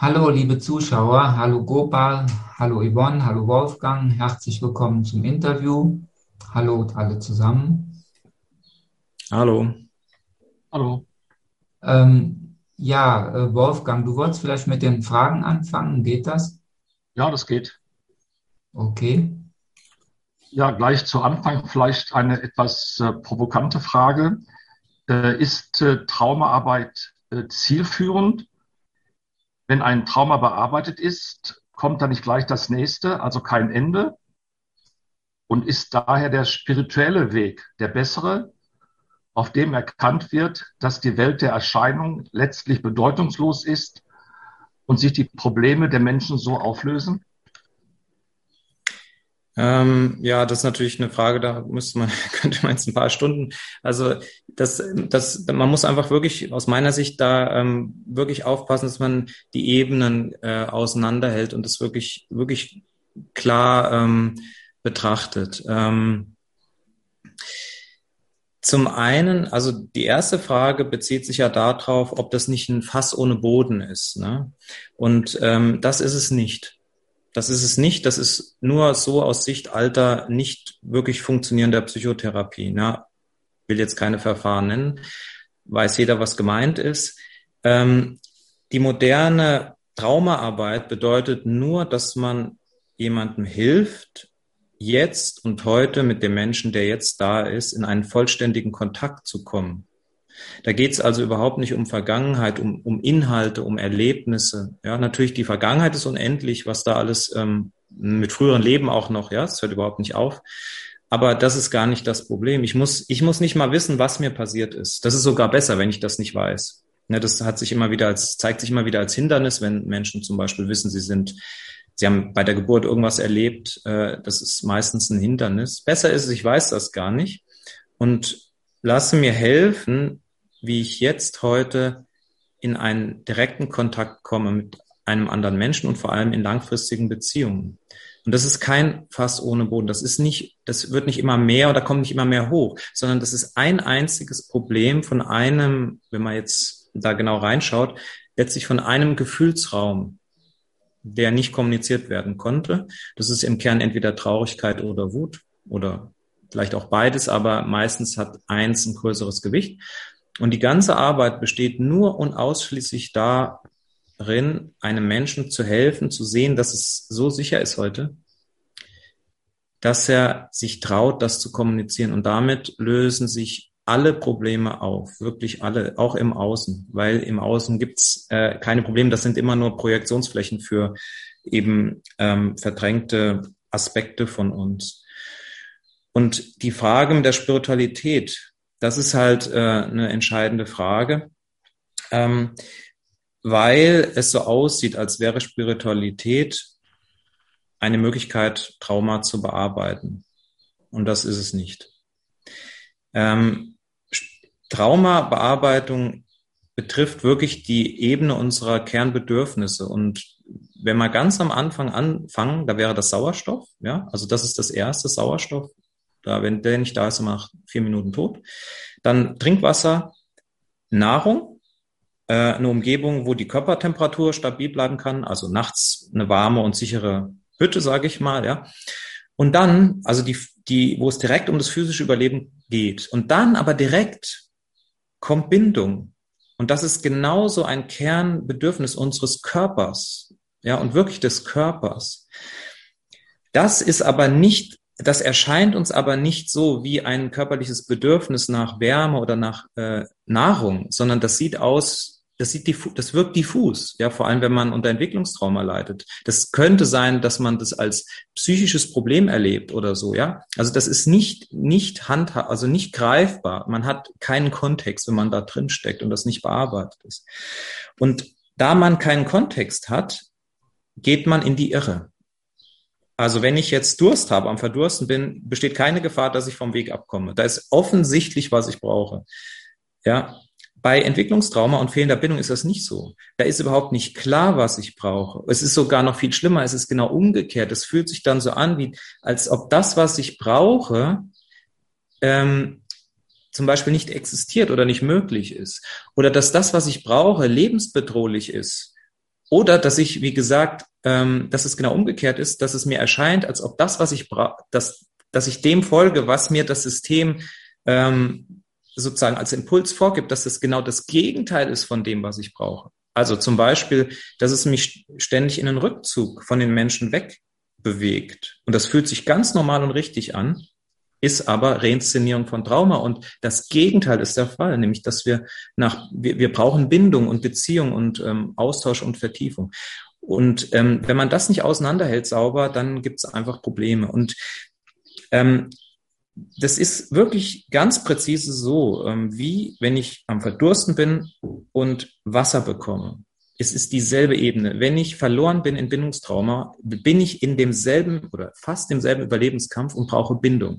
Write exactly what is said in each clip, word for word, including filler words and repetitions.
Hallo, liebe Zuschauer, hallo Gopal, hallo Yvonne, hallo Wolfgang, herzlich willkommen zum Interview. Hallo alle zusammen. Hallo. Hallo. Ähm, ja, äh, Wolfgang, du wolltest vielleicht mit den Fragen anfangen, geht das? Ja, das geht. Okay. Ja, gleich zu Anfang vielleicht eine etwas äh, provokante Frage. Äh, ist äh, Traumaarbeit äh, zielführend? Wenn ein Trauma bearbeitet ist, kommt da nicht gleich das nächste, also kein Ende? Und ist daher der spirituelle Weg der bessere, auf dem erkannt wird, dass die Welt der Erscheinung letztlich bedeutungslos ist und sich die Probleme der Menschen so auflösen? Ähm, ja, das ist natürlich eine Frage, da müsste man, könnte man jetzt ein paar Stunden, also das, das, man muss einfach wirklich aus meiner Sicht da ähm, wirklich aufpassen, dass man die Ebenen äh, auseinanderhält und das wirklich, wirklich klar ähm, betrachtet. Ähm, zum einen, also die erste Frage bezieht sich ja darauf, ob das nicht ein Fass ohne Boden ist, ne? Und ähm, das ist es nicht. Das ist es nicht. Das ist nur so aus Sicht alter, nicht wirklich funktionierender Psychotherapie. Na, will jetzt keine Verfahren nennen, weiß jeder, was gemeint ist. Ähm, die moderne Traumaarbeit bedeutet nur, dass man jemandem hilft, jetzt und heute mit dem Menschen, der jetzt da ist, in einen vollständigen Kontakt zu kommen. Da geht es also überhaupt nicht um Vergangenheit, um, um Inhalte, um Erlebnisse. Ja, natürlich die Vergangenheit ist unendlich, was da alles ähm, mit früheren Leben auch noch, ja, es hört überhaupt nicht auf. Aber das ist gar nicht das Problem. Ich muss, ich muss nicht mal wissen, was mir passiert ist. Das ist sogar besser, wenn ich das nicht weiß. Ne, das hat sich immer wieder als, zeigt sich immer wieder als Hindernis, wenn Menschen zum Beispiel wissen, sie sind, sie haben bei der Geburt irgendwas erlebt. Äh, das ist meistens ein Hindernis. Besser ist es, ich weiß das gar nicht und lasse mir helfen, wie ich jetzt heute in einen direkten Kontakt komme mit einem anderen Menschen und vor allem in langfristigen Beziehungen. Und das ist kein Fass ohne Boden. Das ist nicht, das wird nicht immer mehr oder kommt nicht immer mehr hoch, sondern das ist ein einziges Problem von einem, wenn man jetzt da genau reinschaut, letztlich von einem Gefühlsraum, der nicht kommuniziert werden konnte. Das ist im Kern entweder Traurigkeit oder Wut oder vielleicht auch beides, aber meistens hat eins ein größeres Gewicht. Und die ganze Arbeit besteht nur und ausschließlich darin, einem Menschen zu helfen, zu sehen, dass es so sicher ist heute, dass er sich traut, das zu kommunizieren. Und damit lösen sich alle Probleme auf, wirklich alle, auch im Außen, weil im Außen gibt's äh, keine Probleme. Das sind immer nur Projektionsflächen für eben ähm, verdrängte Aspekte von uns. Und die Frage mit der Spiritualität, das ist halt äh, eine entscheidende Frage, ähm, weil es so aussieht, als wäre Spiritualität eine Möglichkeit, Trauma zu bearbeiten. Und das ist es nicht. Ähm, Traumabearbeitung betrifft wirklich die Ebene unserer Kernbedürfnisse. Und wenn wir ganz am Anfang anfangen, da wäre das Sauerstoff, ja, also das ist das erste Sauerstoff. Da, wenn der nicht da ist, sind wir nach vier Minuten tot. Dann Trinkwasser, Nahrung, äh, eine Umgebung, wo die Körpertemperatur stabil bleiben kann, also nachts eine warme und sichere Hütte, sage ich mal, ja. Und dann, also die, die, wo es direkt um das physische Überleben geht. Und dann aber direkt kommt Bindung. Und das ist genauso ein Kernbedürfnis unseres Körpers, ja, und wirklich des Körpers. Das ist aber nicht, das erscheint uns aber nicht so wie ein körperliches Bedürfnis nach Wärme oder nach äh, Nahrung, sondern das sieht aus, das sieht diffus, das wirkt diffus, ja, vor allem wenn man unter Entwicklungstrauma leidet. Das könnte sein, dass man das als psychisches Problem erlebt oder so, ja. Also das ist nicht nicht handha also nicht greifbar. Man hat keinen Kontext, wenn man da drin steckt und das nicht bearbeitet ist. Und da man keinen Kontext hat, geht man in die Irre. Also wenn ich jetzt Durst habe, am Verdursten bin, besteht keine Gefahr, dass ich vom Weg abkomme. Da ist offensichtlich, was ich brauche. Ja, bei Entwicklungstrauma und fehlender Bindung ist das nicht so. Da ist überhaupt nicht klar, was ich brauche. Es ist sogar noch viel schlimmer. Es ist genau umgekehrt. Es fühlt sich dann so an, wie als ob das, was ich brauche, ähm, zum Beispiel nicht existiert oder nicht möglich ist. Oder dass das, was ich brauche, lebensbedrohlich ist Oder dass ich, wie gesagt, ähm, dass es genau umgekehrt ist, dass es mir erscheint, als ob das, was ich brauche, dass, dass ich dem folge, was mir das System ähm, sozusagen als Impuls vorgibt, dass es genau das Gegenteil ist von dem, was ich brauche. Also zum Beispiel, dass es mich ständig in einen Rückzug von den Menschen wegbewegt. Und das fühlt sich ganz normal und richtig an, ist aber Reinszenierung von Trauma. Und das Gegenteil ist der Fall, nämlich, dass wir nach, wir, wir brauchen Bindung und Beziehung und ähm, Austausch und Vertiefung. Und ähm, wenn man das nicht auseinanderhält sauber, dann gibt es einfach Probleme. Und ähm, das ist wirklich ganz präzise so, ähm, wie wenn ich am Verdursten bin und Wasser bekomme. Es ist dieselbe Ebene. Wenn ich verloren bin in Bindungstrauma, bin ich in demselben oder fast demselben Überlebenskampf und brauche Bindung.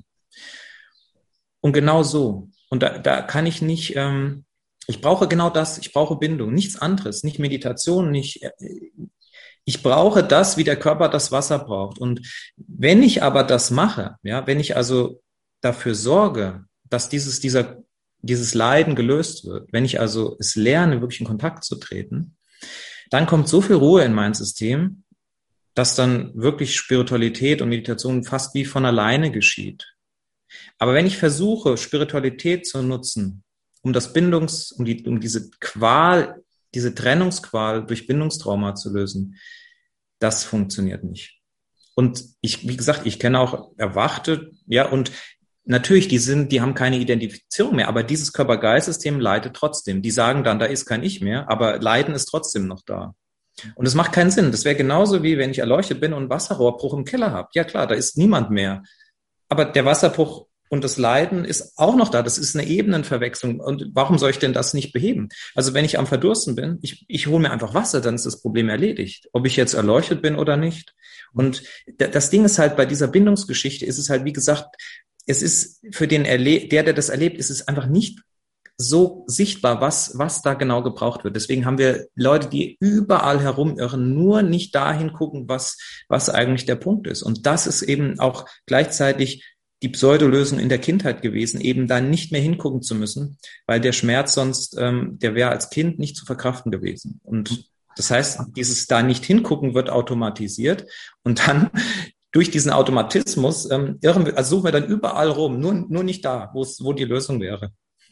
Und genau so. Und da, da kann ich nicht, ähm, ich brauche genau das, ich brauche Bindung, nichts anderes, nicht Meditation, nicht, äh, ich brauche das, wie der Körper das Wasser braucht. Und wenn ich aber das mache, ja, wenn ich also dafür sorge, dass dieses, dieser, dieses Leiden gelöst wird, wenn ich also es lerne, wirklich in Kontakt zu treten, dann kommt so viel Ruhe in mein System, dass dann wirklich Spiritualität und Meditation fast wie von alleine geschieht. Aber wenn ich versuche, Spiritualität zu nutzen, um das Bindungs, um die, um diese Qual, diese Trennungsqual durch Bindungstrauma zu lösen, das funktioniert nicht. Und ich, wie gesagt, ich kenne auch Erwachte, ja, und natürlich, die sind, die haben keine Identifizierung mehr, aber dieses Körper-Geist-System leidet trotzdem. Die sagen dann, da ist kein Ich mehr, aber Leiden ist trotzdem noch da. Und es macht keinen Sinn. Das wäre genauso wie, wenn ich erleuchtet bin und einen Wasserrohrbruch im Keller habe. Ja klar, da ist niemand mehr. Aber der Wasserbruch und das Leiden ist auch noch da. Das ist eine Ebenenverwechslung. Und warum soll ich denn das nicht beheben? Also wenn ich am Verdursten bin, ich, ich hole mir einfach Wasser, dann ist das Problem erledigt. Ob ich jetzt erleuchtet bin oder nicht. Und das Ding ist halt, bei dieser Bindungsgeschichte ist es halt, wie gesagt, es ist für den, Erle- der, der das erlebt, ist es einfach nicht so sichtbar, was, was da genau gebraucht wird. Deswegen haben wir Leute, die überall herumirren, nur nicht dahin gucken, was, was eigentlich der Punkt ist. Und das ist eben auch gleichzeitig die Pseudolösung in der Kindheit gewesen, eben da nicht mehr hingucken zu müssen, weil der Schmerz sonst, ähm, der wäre als Kind nicht zu verkraften gewesen. Und das heißt, dieses da nicht hingucken wird automatisiert und dann durch diesen Automatismus ähm, irren wir, also suchen wir dann überall rum, nur, nur nicht da, wo es, wo die Lösung wäre.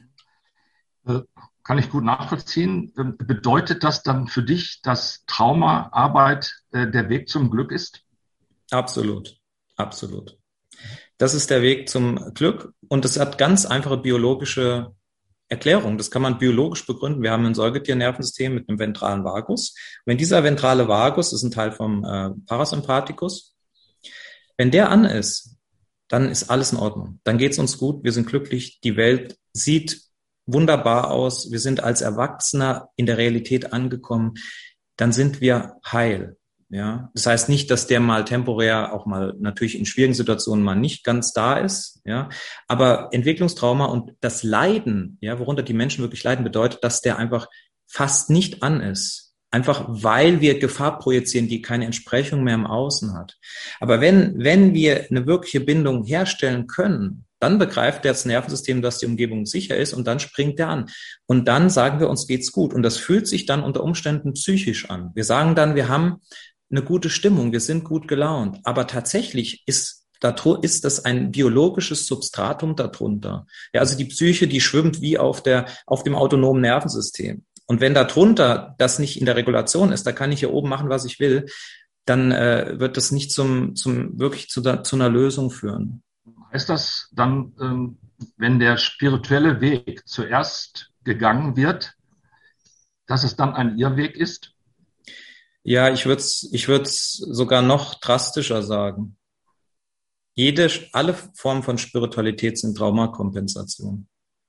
Kann ich gut nachvollziehen. Bedeutet das dann für dich, dass Traumaarbeit äh, der Weg zum Glück ist? Absolut, absolut. Das ist der Weg zum Glück und es hat ganz einfache biologische Erklärung. Das kann man biologisch begründen. Wir haben ein Säugetiernervensystem mit einem ventralen Vagus. Wenn dieser ventrale Vagus, das ist ein Teil vom äh, Parasympathikus, wenn der an ist, dann ist alles in Ordnung. Dann geht es uns gut, wir sind glücklich, die Welt sieht wunderbar aus, wir sind als Erwachsener in der Realität angekommen, dann sind wir heil. Ja, das heißt nicht, dass der mal temporär auch mal natürlich in schwierigen Situationen mal nicht ganz da ist. Ja, aber Entwicklungstrauma und das Leiden, ja, worunter die Menschen wirklich leiden, bedeutet, dass der einfach fast nicht an ist. Einfach weil wir Gefahr projizieren, die keine Entsprechung mehr im Außen hat. Aber wenn, wenn wir eine wirkliche Bindung herstellen können, dann begreift das Nervensystem, dass die Umgebung sicher ist und dann springt der an. Und dann sagen wir, uns geht's gut. Und das fühlt sich dann unter Umständen psychisch an. Wir sagen dann, wir haben eine gute Stimmung, wir sind gut gelaunt. Aber tatsächlich ist, ist das ein biologisches Substratum darunter. Ja, also die Psyche, die schwimmt wie auf der, auf dem autonomen Nervensystem. Und wenn darunter das nicht in der Regulation ist, da kann ich hier oben machen, was ich will, dann äh, wird das nicht zum, zum wirklich zu, der, zu einer Lösung führen. Heißt das dann, ähm, wenn der spirituelle Weg zuerst gegangen wird, dass es dann ein Irrweg ist? Ja, ich würde es ich würd's sogar noch drastischer sagen. Jede, alle Formen von Spiritualität sind Traumakompensation.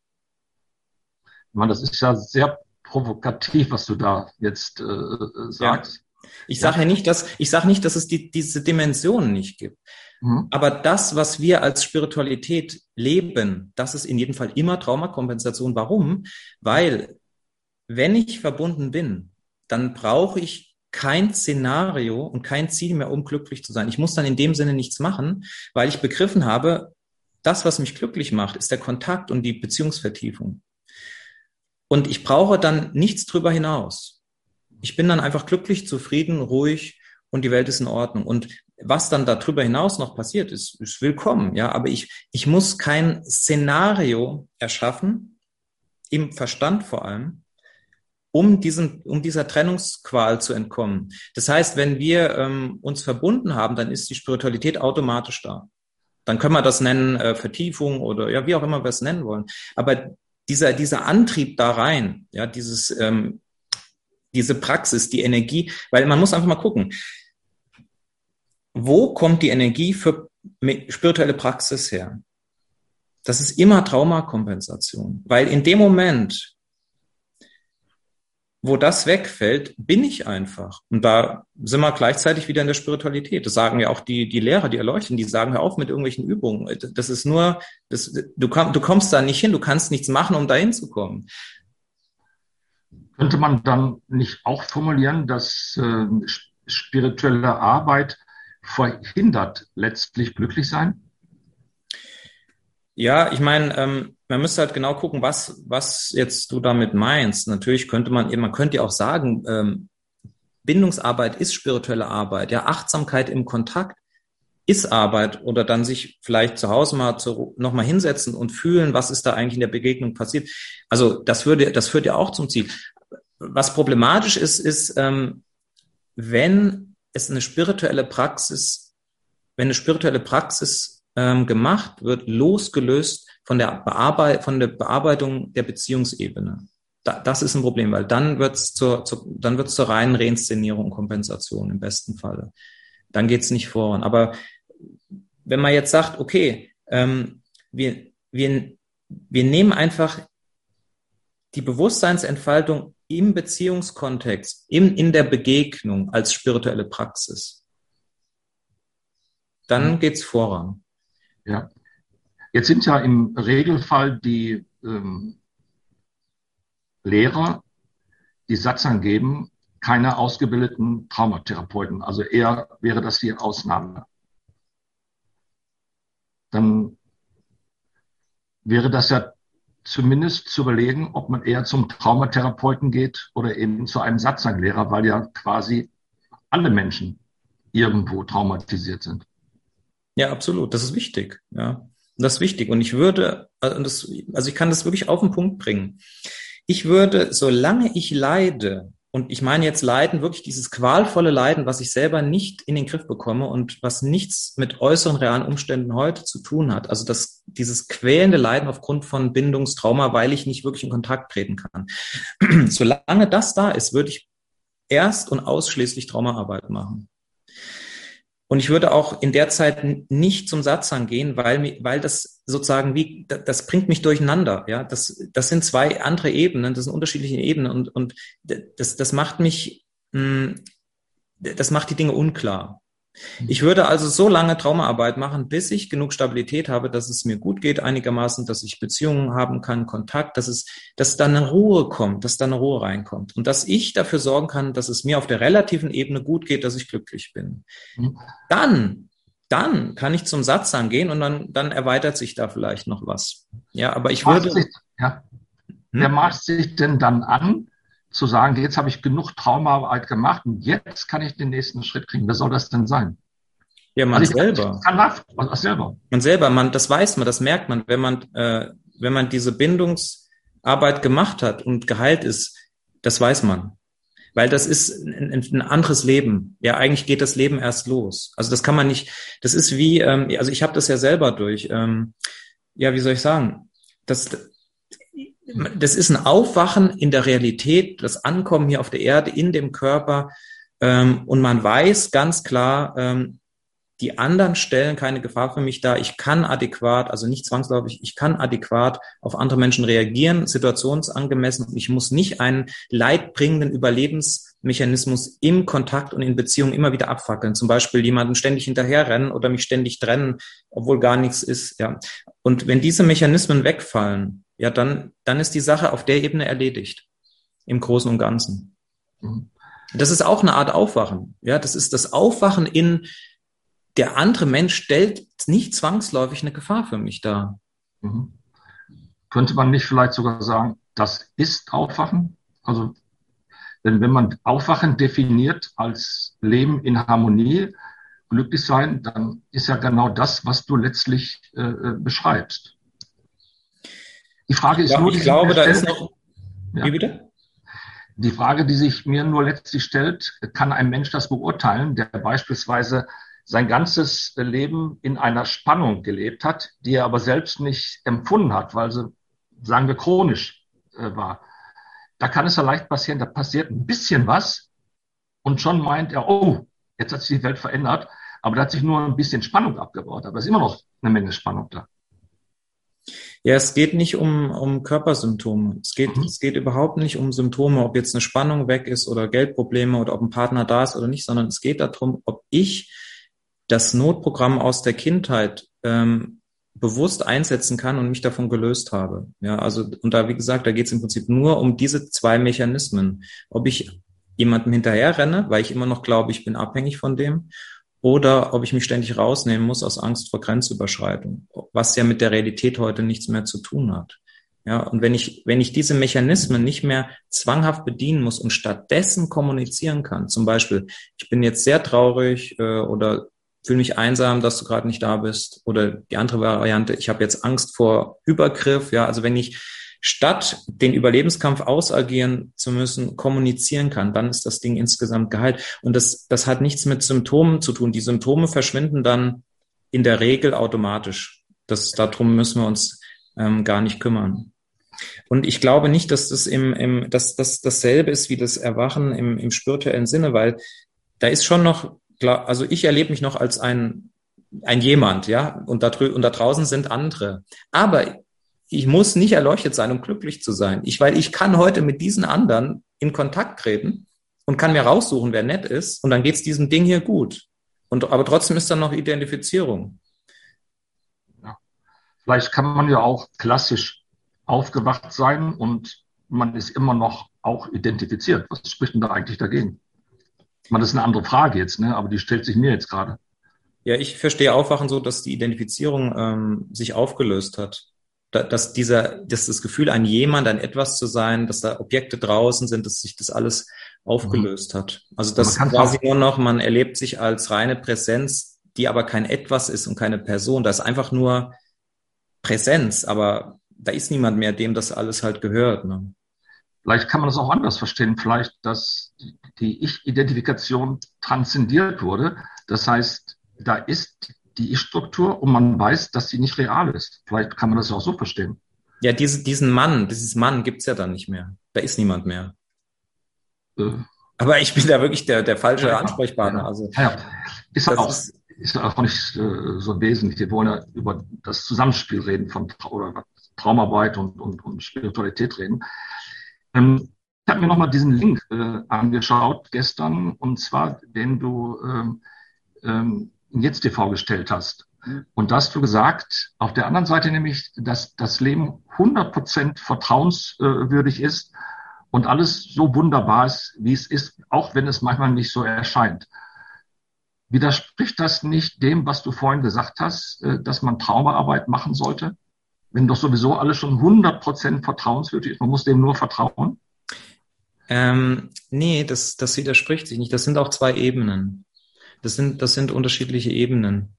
Ich meine, das ist ja sehr provokativ, was du da jetzt äh, sagst. Ja. Ich sage ja nicht, dass ich sage nicht, dass es die, diese Dimensionen nicht gibt. Mhm. Aber das, was wir als Spiritualität leben, das ist in jedem Fall immer Traumakompensation. Warum? Weil, wenn ich verbunden bin, dann brauche ich kein Szenario und kein Ziel mehr, um glücklich zu sein. Ich muss dann in dem Sinne nichts machen, weil ich begriffen habe, das, was mich glücklich macht, ist der Kontakt und die Beziehungsvertiefung. Und ich brauche dann nichts drüber hinaus. Ich bin dann einfach glücklich, zufrieden, ruhig und die Welt ist in Ordnung. Und was dann darüber hinaus noch passiert, ist, ist willkommen. Ja, aber ich, ich muss kein Szenario erschaffen, im Verstand vor allem, um diesen, um dieser Trennungsqual zu entkommen. Das heißt, wenn wir ähm, uns verbunden haben, dann ist die Spiritualität automatisch da. Dann können wir das nennen äh, Vertiefung oder ja, wie auch immer wir es nennen wollen. Aber dieser, dieser Antrieb da rein, ja, dieses, ähm, diese Praxis, die Energie, weil man muss einfach mal gucken, wo kommt die Energie für spirituelle Praxis her? Das ist immer Traumakompensation, weil in dem Moment, wo das wegfällt, bin ich einfach. Und da sind wir gleichzeitig wieder in der Spiritualität. Das sagen ja auch die, die Lehrer, die erleuchten, die sagen, hör auf mit irgendwelchen Übungen. Das ist nur, das, du, komm, du kommst da nicht hin, du kannst nichts machen, um da hinzukommen. Könnte man dann nicht auch formulieren, dass äh, spirituelle Arbeit verhindert letztlich glücklich sein? Ja, ich meine, ähm, man müsste halt genau gucken, was, was jetzt du damit meinst. Natürlich könnte man, man könnte ja auch sagen, ähm, Bindungsarbeit ist spirituelle Arbeit. Ja, Achtsamkeit im Kontakt ist Arbeit oder dann sich vielleicht zu Hause mal zu, noch mal hinsetzen und fühlen, was ist da eigentlich in der Begegnung passiert. Also das würde, das führt ja auch zum Ziel. Was problematisch ist, ist, ähm, wenn es eine spirituelle Praxis, wenn eine spirituelle Praxis ähm, gemacht wird, losgelöst von der Bearbeit von der Bearbeitung der Beziehungsebene. Da, das ist ein Problem, weil dann wird's zur, zur dann wird's zur reinen Reinszenierung und Kompensation im besten Falle. Dann geht's nicht voran. Aber wenn man jetzt sagt, okay, ähm, wir wir wir nehmen einfach die Bewusstseinsentfaltung im Beziehungskontext, in in der Begegnung als spirituelle Praxis, dann geht's voran. Ja, jetzt sind ja im Regelfall die ähm, Lehrer, die Satsang geben, keine ausgebildeten Traumatherapeuten. Also eher wäre das die Ausnahme. Dann wäre das ja zumindest zu überlegen, ob man eher zum Traumatherapeuten geht oder eben zu einem Satsang-Lehrer, weil ja quasi alle Menschen irgendwo traumatisiert sind. Ja, absolut. Das ist wichtig. Ja, das ist wichtig. Und ich würde, also, das, also ich kann das wirklich auf den Punkt bringen. Ich würde, solange ich leide, und ich meine jetzt Leiden, wirklich dieses qualvolle Leiden, was ich selber nicht in den Griff bekomme und was nichts mit äußeren realen Umständen heute zu tun hat. Also das, dieses quälende Leiden aufgrund von Bindungstrauma, weil ich nicht wirklich in Kontakt treten kann. Solange das da ist, würde ich erst und ausschließlich Traumaarbeit machen. Und ich würde auch in der Zeit nicht zum Satsang gehen, weil, weil das sozusagen wie, das bringt mich durcheinander. Ja, das, das sind zwei andere Ebenen, das sind unterschiedliche Ebenen und, und das, das macht mich, das macht die Dinge unklar. Ich würde also so lange Traumaarbeit machen, bis ich genug Stabilität habe, dass es mir gut geht einigermaßen, dass ich Beziehungen haben kann, Kontakt, dass es, dass da eine Ruhe kommt, dass da eine Ruhe reinkommt und dass ich dafür sorgen kann, dass es mir auf der relativen Ebene gut geht, dass ich glücklich bin. Mhm. Dann, dann kann ich zum Satsang gehen und dann, dann erweitert sich da vielleicht noch was. Ja, aber ich würde. Sich, ja. Hm? Wer macht sich denn dann an, zu sagen, jetzt habe ich genug Traumaarbeit gemacht und jetzt kann ich den nächsten Schritt kriegen. Wer soll das denn sein? Ja, man also selber. Kann das, man selber. Man selber, man, das weiß man, das merkt man, wenn man, äh, wenn man diese Bindungsarbeit gemacht hat und geheilt ist, das weiß man. Weil das ist ein, ein anderes Leben. Ja, eigentlich geht das Leben erst los. Also das kann man nicht, das ist wie, ähm, also ich habe das ja selber durch, ähm, ja, wie soll ich sagen, das, das ist ein Aufwachen in der Realität, das Ankommen hier auf der Erde, in dem Körper. Ähm, und man weiß ganz klar, ähm, die anderen stellen keine Gefahr für mich dar. Ich kann adäquat, also nicht zwangsläufig, ich kann adäquat auf andere Menschen reagieren, situationsangemessen. Ich muss nicht einen leidbringenden Überlebensmechanismus im Kontakt und in Beziehungen immer wieder abfackeln. Zum Beispiel jemanden ständig hinterherrennen oder mich ständig trennen, obwohl gar nichts ist. Ja. Und wenn diese Mechanismen wegfallen, ja, dann, dann ist die Sache auf der Ebene erledigt. Im Großen und Ganzen. Mhm. Das ist auch eine Art Aufwachen. Ja, das ist das Aufwachen in, der andere Mensch stellt nicht zwangsläufig eine Gefahr für mich dar. Mhm. Könnte man nicht vielleicht sogar sagen, das ist Aufwachen? Also Denn wenn man Aufwachen definiert als Leben in Harmonie, glücklich sein, dann ist ja genau das, was du letztlich äh, beschreibst. Die Frage ist ja, nur, ich die glaube, sich da stellt, ist noch, ja, wie bitte? Die Frage, die sich mir nur letztlich stellt, kann ein Mensch das beurteilen, der beispielsweise sein ganzes Leben in einer Spannung gelebt hat, die er aber selbst nicht empfunden hat, weil sie, sagen wir, chronisch äh, war. Da kann es ja leicht passieren, da passiert ein bisschen was und schon meint er, oh, jetzt hat sich die Welt verändert, aber da hat sich nur ein bisschen Spannung abgebaut, aber es ist immer noch eine Menge Spannung da. Ja, es geht nicht um, um Körpersymptome. Es geht, Mhm. es geht überhaupt nicht um Symptome, ob jetzt eine Spannung weg ist oder Geldprobleme oder ob ein Partner da ist oder nicht, sondern es geht darum, ob ich das Notprogramm aus der Kindheit ähm, bewusst einsetzen kann und mich davon gelöst habe. Ja, also, und da, wie gesagt, da geht es im Prinzip nur um diese zwei Mechanismen. Ob ich jemandem hinterher renne, weil ich immer noch glaube, ich bin abhängig von dem, oder ob ich mich ständig rausnehmen muss aus Angst vor Grenzüberschreitung, was ja mit der Realität heute nichts mehr zu tun hat. Ja, und wenn ich, wenn ich diese Mechanismen nicht mehr zwanghaft bedienen muss und stattdessen kommunizieren kann, zum Beispiel, ich bin jetzt sehr traurig äh, oder fühle mich einsam, dass du gerade nicht da bist, oder die andere Variante, ich habe jetzt Angst vor Übergriff. Ja, also wenn ich statt den Überlebenskampf ausagieren zu müssen, kommunizieren kann, dann ist das Ding insgesamt geheilt. Und das, das hat nichts mit Symptomen zu tun. Die Symptome verschwinden dann in der Regel automatisch. Das, darum müssen wir uns ähm, gar nicht kümmern. Und ich glaube nicht, dass das im, im dass das dasselbe ist wie das Erwachen im, im spirituellen Sinne, weil da ist schon noch, klar, also ich erlebe mich noch als ein, ein jemand, ja, und da, drü- und da draußen sind andere. Aber ich muss nicht erleuchtet sein, um glücklich zu sein. Ich, weil ich kann heute mit diesen anderen in Kontakt treten und kann mir raussuchen, wer nett ist. Und dann geht's diesem Ding hier gut. Und, aber trotzdem ist dann noch Identifizierung. Ja. Vielleicht kann man ja auch klassisch aufgewacht sein und man ist immer noch auch identifiziert. Was spricht denn da eigentlich dagegen? Ich meine, das ist eine andere Frage jetzt, ne? Aber die stellt sich mir jetzt gerade. Ja, ich verstehe Aufwachen so, dass die Identifizierung ähm, sich aufgelöst hat. Dass dieser, dass das Gefühl, ein jemand, ein etwas zu sein, dass da Objekte draußen sind, dass sich das alles aufgelöst mhm. hat. Also das quasi nur noch, man erlebt sich als reine Präsenz, die aber kein etwas ist und keine Person. Da ist einfach nur Präsenz, aber da ist niemand mehr, dem das alles halt gehört. Ne? Vielleicht kann man das auch anders verstehen. Vielleicht, dass die Ich-Identifikation transzendiert wurde. Das heißt, da ist die Ich-Struktur und man weiß, dass sie nicht real ist. Vielleicht kann man das auch so verstehen. Ja, diese, diesen Mann, dieses Mann gibt's ja dann nicht mehr. Da ist niemand mehr. Äh. Aber ich bin da wirklich der, der falsche ja, Ansprechpartner. Ja, also ja. Ist auch, ist, ist auch nicht äh, so wesentlich. Wir wollen ja über das Zusammenspiel reden von oder Traumarbeit und, und, und Spiritualität reden. Ähm, ich habe mir nochmal diesen Link äh, angeschaut gestern, und zwar, den du ähm, ähm, Jetzt T V gestellt hast. Und da hast du gesagt, auf der anderen Seite nämlich, dass das Leben hundert Prozent vertrauenswürdig ist und alles so wunderbar ist, wie es ist, auch wenn es manchmal nicht so erscheint. Widerspricht das nicht dem, was du vorhin gesagt hast, dass man Traumaarbeit machen sollte? Wenn doch sowieso alles schon hundert Prozent vertrauenswürdig ist, man muss dem nur vertrauen? Ähm, nee, das, das widerspricht sich nicht. Das sind auch zwei Ebenen. Das sind, das sind unterschiedliche Ebenen.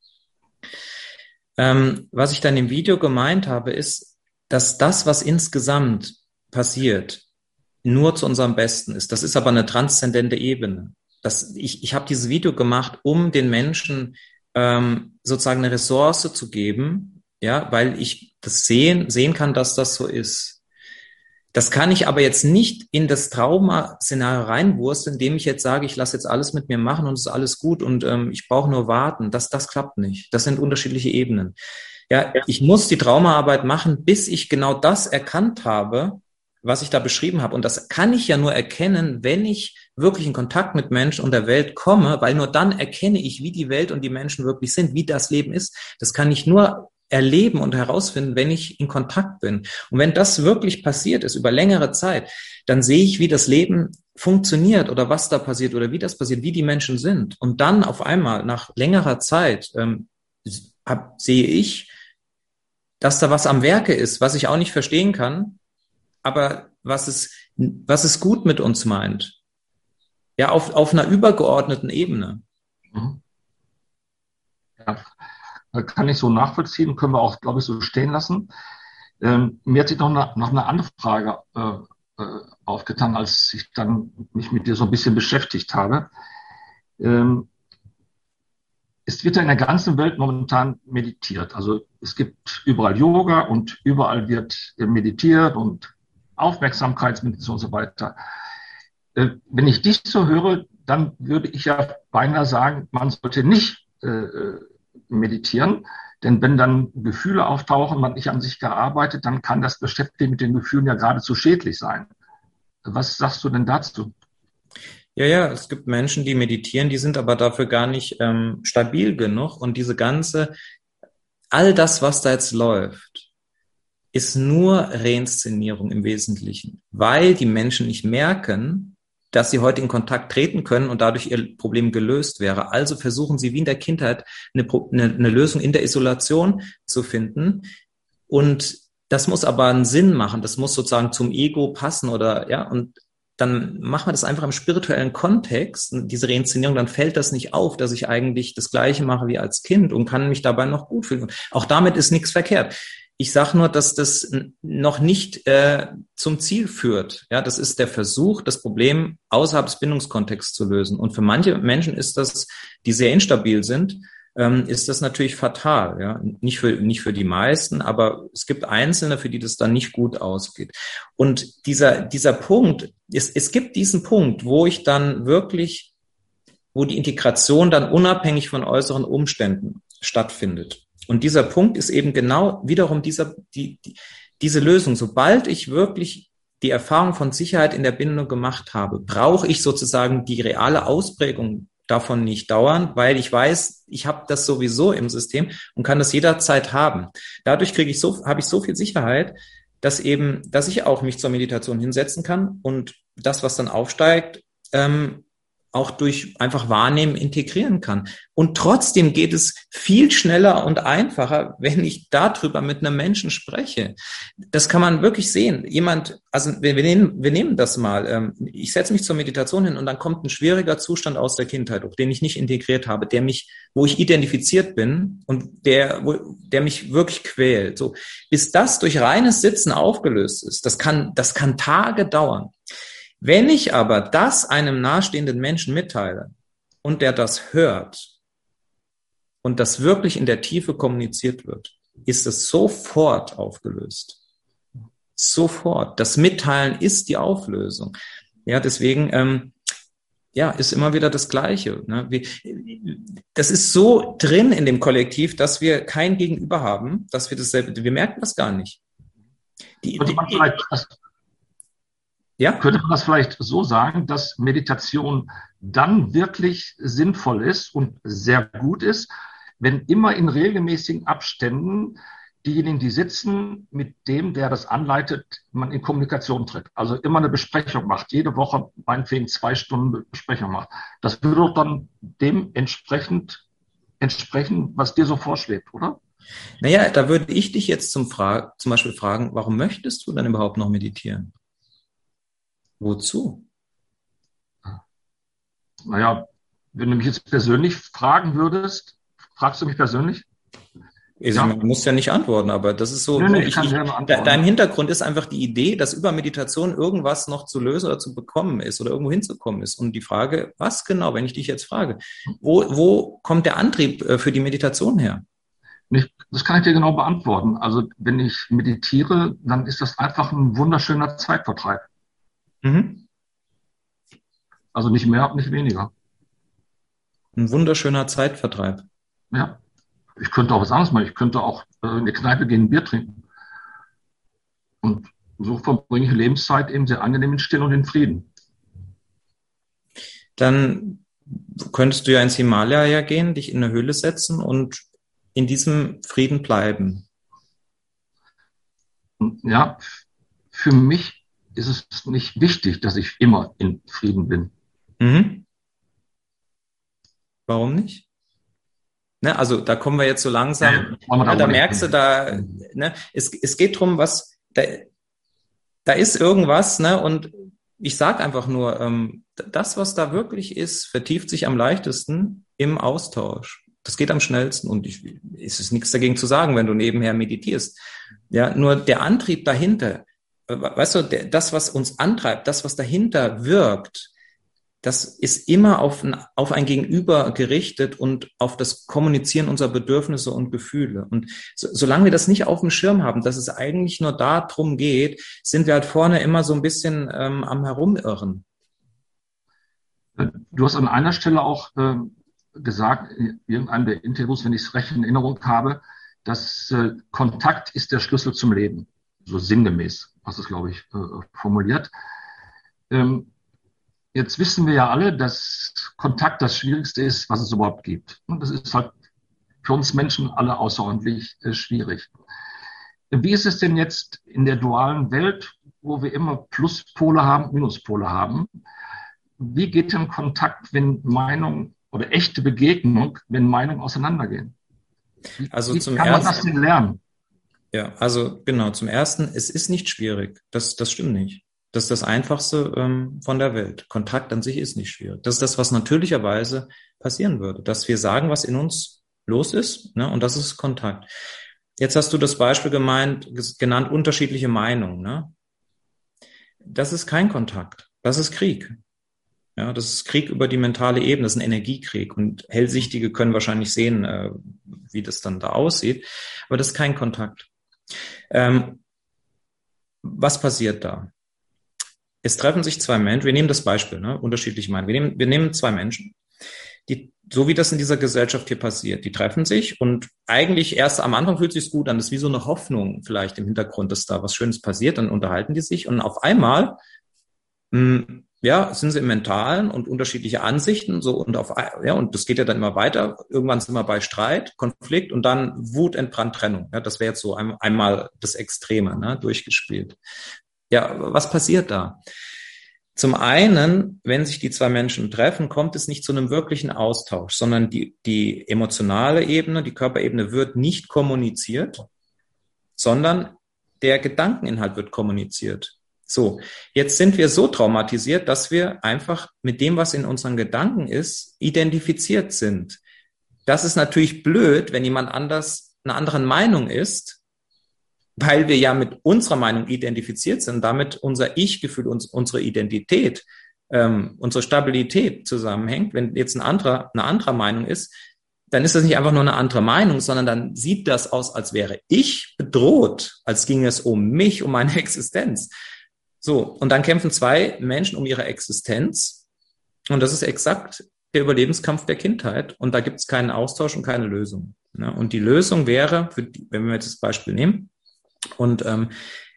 Ähm, was ich dann im Video gemeint habe, ist, dass das, was insgesamt passiert, nur zu unserem Besten ist. Das ist aber eine transzendente Ebene. Das, ich ich habe dieses Video gemacht, um den Menschen ähm, sozusagen eine Ressource zu geben, ja, weil ich das sehen, sehen kann, dass das so ist. Das kann ich aber jetzt nicht in das Trauma-Szenario reinwursteln, indem ich jetzt sage, ich lasse jetzt alles mit mir machen und es ist alles gut und ähm, ich brauche nur warten. Das, das klappt nicht. Das sind unterschiedliche Ebenen. Ja, ich muss die Traumaarbeit machen, bis ich genau das erkannt habe, was ich da beschrieben habe. Und das kann ich ja nur erkennen, wenn ich wirklich in Kontakt mit Menschen und der Welt komme, weil nur dann erkenne ich, wie die Welt und die Menschen wirklich sind, wie das Leben ist. Das kann ich nur erleben und herausfinden, wenn ich in Kontakt bin. Und wenn das wirklich passiert ist über längere Zeit, dann sehe ich, wie das Leben funktioniert oder was da passiert oder wie das passiert, wie die Menschen sind. Und dann auf einmal nach längerer Zeit ähm, hab, sehe ich, dass da was am Werke ist, was ich auch nicht verstehen kann, aber was es, was es gut mit uns meint. Ja, auf, auf einer übergeordneten Ebene. Mhm. Ja, kann ich so nachvollziehen, können wir auch, glaube ich, so stehen lassen. Ähm, mir hat sich noch eine, noch eine andere Frage äh, äh, aufgetan, als ich dann mich mit dir so ein bisschen beschäftigt habe. Ähm, es wird ja in der ganzen Welt momentan meditiert. Also es gibt überall Yoga und überall wird meditiert und Aufmerksamkeitsmeditation und so weiter. Äh, wenn ich dich so höre, dann würde ich ja beinahe sagen, man sollte nicht äh, meditieren. Denn wenn dann Gefühle auftauchen, man nicht an sich gearbeitet, dann kann das Beschäftigen mit den Gefühlen ja geradezu schädlich sein. Was sagst du denn dazu? Ja, ja, es gibt Menschen, die meditieren, die sind aber dafür gar nicht ähm, stabil genug. Und diese ganze, all das, was da jetzt läuft, ist nur Reinszenierung im Wesentlichen, weil die Menschen nicht merken, dass sie heute in Kontakt treten können und dadurch ihr Problem gelöst wäre. Also versuchen sie wie in der Kindheit eine, eine, eine Lösung in der Isolation zu finden. Und das muss aber einen Sinn machen. Das muss sozusagen zum Ego passen oder, ja, und dann machen wir das einfach im spirituellen Kontext, diese Reinszenierung, dann fällt das nicht auf, dass ich eigentlich das Gleiche mache wie als Kind und kann mich dabei noch gut fühlen. Auch damit ist nichts verkehrt. Ich sage nur, dass das noch nicht äh, zum Ziel führt. Ja, das ist der Versuch, das Problem außerhalb des Bindungskontexts zu lösen. Und für manche Menschen ist das, die sehr instabil sind, ähm, ist das natürlich fatal. Ja, nicht für nicht für die meisten, aber es gibt Einzelne, für die das dann nicht gut ausgeht. Und dieser dieser Punkt, es, es gibt diesen Punkt, wo ich dann wirklich, wo die Integration dann unabhängig von äußeren Umständen stattfindet. Und dieser Punkt ist eben genau wiederum dieser, die, die, diese Lösung. Sobald ich wirklich die Erfahrung von Sicherheit in der Bindung gemacht habe, brauche ich sozusagen die reale Ausprägung davon nicht dauernd, weil ich weiß, ich habe das sowieso im System und kann das jederzeit haben. Dadurch kriege ich so, habe ich so viel Sicherheit, dass eben, dass ich auch mich zur Meditation hinsetzen kann und das, was dann aufsteigt, ähm, auch durch einfach Wahrnehmen integrieren kann. Und trotzdem geht es viel schneller und einfacher, wenn ich darüber mit einem Menschen spreche. Das kann man wirklich sehen. Jemand, also wir, wir, nehmen, wir nehmen das mal. Ich setze mich zur Meditation hin und dann kommt ein schwieriger Zustand aus der Kindheit, den ich nicht integriert habe, der mich, wo ich identifiziert bin und der, wo, der mich wirklich quält. So, bis das durch reines Sitzen aufgelöst ist, das kann, das kann Tage dauern. Wenn ich aber das einem nahestehenden Menschen mitteile und der das hört und das wirklich in der Tiefe kommuniziert wird, ist es sofort aufgelöst. Sofort. Das Mitteilen ist die Auflösung. Ja, deswegen, ähm, ja, ist immer wieder das Gleiche. Ne? Wir, das ist so drin in dem Kollektiv, dass wir kein Gegenüber haben, dass wir dasselbe, wir merken das gar nicht. Die, Könnte man vielleicht Ja? Könnte man das vielleicht so sagen, dass Meditation dann wirklich sinnvoll ist und sehr gut ist, wenn immer in regelmäßigen Abständen diejenigen, die sitzen, mit dem, der das anleitet, man in Kommunikation tritt. Also immer eine Besprechung macht, jede Woche meinetwegen zwei Stunden Besprechung macht. Das würde doch dann dementsprechend entsprechen, was dir so vorschwebt, oder? Naja, da würde ich dich jetzt zum, Fra- zum Beispiel fragen, warum möchtest du dann überhaupt noch meditieren? Wozu? Naja, wenn du mich jetzt persönlich fragen würdest, fragst du mich persönlich? Also ja. Man muss ja nicht antworten, aber das ist so, nee, nee, ich ich, kann ich, antworten. Dein Hintergrund ist einfach die Idee, dass über Meditation irgendwas noch zu lösen oder zu bekommen ist oder irgendwo hinzukommen ist. Und die Frage, was genau, wenn ich dich jetzt frage, wo, wo kommt der Antrieb für die Meditation her? Nicht, das kann ich dir genau beantworten. Also wenn ich meditiere, dann ist das einfach ein wunderschöner Zeitvertreib. Mhm. Also nicht mehr, nicht weniger. Ein wunderschöner Zeitvertreib. Ja. Ich könnte auch was anderes machen. Ich könnte auch äh, in eine Kneipe gehen, ein Bier trinken. Und so verbringe ich Lebenszeit eben sehr angenehm in Stille und in Frieden. Dann könntest du ja ins Himalaya gehen, dich in eine Höhle setzen und in diesem Frieden bleiben. Ja, für mich ist es nicht wichtig, dass ich immer in Frieden bin. Mhm. Warum nicht? Ne, also da kommen wir jetzt so langsam, ja, da, da merkst du, da, ne, es, es geht drum, was, da, da ist irgendwas, ne, und ich sag einfach nur, ähm, das, was da wirklich ist, vertieft sich am leichtesten im Austausch. Das geht am schnellsten und ich, es ist nichts dagegen zu sagen, wenn du nebenher meditierst. Ja, nur der Antrieb dahinter, weißt du, der, das, was uns antreibt, das, was dahinter wirkt, das ist immer auf ein, auf ein Gegenüber gerichtet und auf das Kommunizieren unserer Bedürfnisse und Gefühle. Und so, solange wir das nicht auf dem Schirm haben, dass es eigentlich nur darum geht, sind wir halt vorne immer so ein bisschen ähm, am Herumirren. Du hast an einer Stelle auch äh, gesagt, in irgendeinem der Interviews, wenn ich es recht in Erinnerung habe, dass äh, Kontakt ist der Schlüssel zum Leben. So sinngemäß hast du es, glaube ich, äh, formuliert. Ähm, Jetzt wissen wir ja alle, dass Kontakt das Schwierigste ist, was es überhaupt gibt. Und das ist halt für uns Menschen alle außerordentlich äh, schwierig. Wie ist es denn jetzt in der dualen Welt, wo wir immer Pluspole haben, Minuspole haben? Wie geht denn Kontakt, wenn Meinung oder echte Begegnung, wenn Meinungen auseinandergehen? Wie, Also wie zum kann man ersten, das denn lernen? Ja, also genau, zum ersten, es ist nicht schwierig. Das, das stimmt nicht. Das ist das Einfachste ähm, von der Welt. Kontakt an sich ist nicht schwierig. Das ist das, was natürlicherweise passieren würde. Dass wir sagen, was in uns los ist, ne? Und das ist Kontakt. Jetzt hast du das Beispiel gemeint, genannt, unterschiedliche Meinungen. Ne? Das ist kein Kontakt. Das ist Krieg. Ja, das ist Krieg über die mentale Ebene. Das ist ein Energiekrieg. Und Hellsichtige können wahrscheinlich sehen, äh, wie das dann da aussieht. Aber das ist kein Kontakt. Ähm, was passiert da? Es treffen sich zwei Menschen, wir nehmen das Beispiel, ne, unterschiedliche Meinungen. Wir nehmen, wir nehmen zwei Menschen, die, so wie das in dieser Gesellschaft hier passiert, die treffen sich und eigentlich erst am Anfang fühlt es sich gut an, das ist wie so eine Hoffnung vielleicht im Hintergrund, dass da was Schönes passiert, dann unterhalten die sich und auf einmal, mh, ja, sind sie im Mentalen und unterschiedliche Ansichten, so und auf, ja, und das geht ja dann immer weiter. Irgendwann sind wir bei Streit, Konflikt und dann Wut, entbrannt, Trennung. Ja, das wäre jetzt so ein, einmal das Extreme, ne, durchgespielt. Ja, was passiert da? Zum einen, wenn sich die zwei Menschen treffen, kommt es nicht zu einem wirklichen Austausch, sondern die, die emotionale Ebene, die Körperebene wird nicht kommuniziert, sondern der Gedankeninhalt wird kommuniziert. So, jetzt sind wir so traumatisiert, dass wir einfach mit dem, was in unseren Gedanken ist, identifiziert sind. Das ist natürlich blöd, wenn jemand anders einer anderen Meinung ist, weil wir ja mit unserer Meinung identifiziert sind, damit unser Ich-Gefühl, uns, unsere Identität, ähm, unsere Stabilität zusammenhängt. Wenn jetzt ein anderer eine andere Meinung ist, dann ist das nicht einfach nur eine andere Meinung, sondern dann sieht das aus, als wäre ich bedroht, als ginge es um mich, um meine Existenz. So, und dann kämpfen zwei Menschen um ihre Existenz und das ist exakt der Überlebenskampf der Kindheit und da gibt es keinen Austausch und keine Lösung. Ne? Und die Lösung wäre, für die, wenn wir jetzt das Beispiel nehmen, und ähm,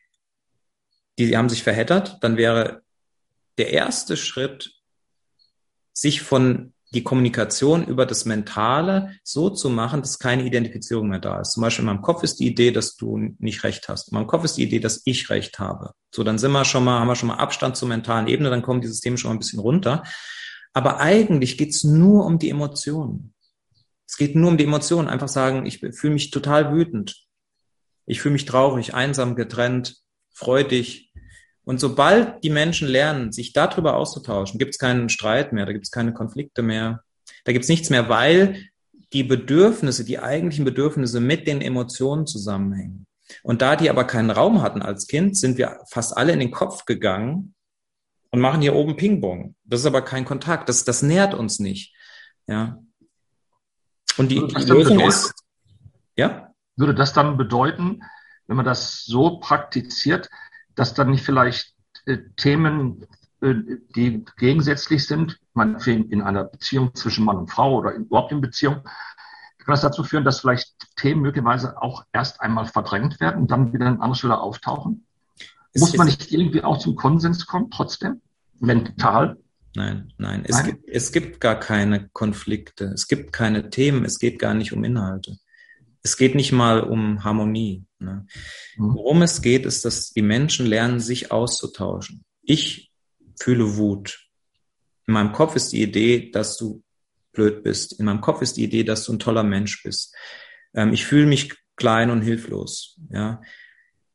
die, die haben sich verheddert, dann wäre der erste Schritt, sich von die Kommunikation über das Mentale so zu machen, dass keine Identifizierung mehr da ist. Zum Beispiel in meinem Kopf ist die Idee, dass du nicht recht hast. In meinem Kopf ist die Idee, dass ich recht habe. So, dann sind wir schon mal, haben wir schon mal Abstand zur mentalen Ebene, dann kommen die Systeme schon mal ein bisschen runter. Aber eigentlich geht's nur um die Emotionen. Es geht nur um die Emotionen. Einfach sagen, ich fühle mich total wütend. Ich fühle mich traurig, einsam, getrennt, freudig. Und sobald die Menschen lernen, sich darüber auszutauschen, gibt es keinen Streit mehr, da gibt es keine Konflikte mehr, da gibt es nichts mehr, weil die Bedürfnisse, die eigentlichen Bedürfnisse mit den Emotionen zusammenhängen. Und da die aber keinen Raum hatten als Kind, sind wir fast alle in den Kopf gegangen und machen hier oben Ping-Pong. Das ist aber kein Kontakt, das, das nährt uns nicht. Ja. Und die, die Lösung ist, ja? Würde das dann bedeuten, wenn man das so praktiziert, dass dann nicht vielleicht äh, Themen, äh, die gegensätzlich sind, man in einer Beziehung zwischen Mann und Frau oder überhaupt in Beziehung, kann das dazu führen, dass vielleicht Themen möglicherweise auch erst einmal verdrängt werden und dann wieder an anderer Stelle auftauchen? Es Muss man nicht irgendwie auch zum Konsens kommen, trotzdem? Mental? Nein, nein. Es, nein? Gibt, es gibt gar keine Konflikte. Es gibt keine Themen. Es geht gar nicht um Inhalte. Es geht nicht mal um Harmonie. Ne? Mhm. Worum es geht, ist, dass die Menschen lernen, sich auszutauschen. Ich fühle Wut. In meinem Kopf ist die Idee, dass du blöd bist. In meinem Kopf ist die Idee, dass du ein toller Mensch bist. Ähm, ich fühle mich klein und hilflos. Ja.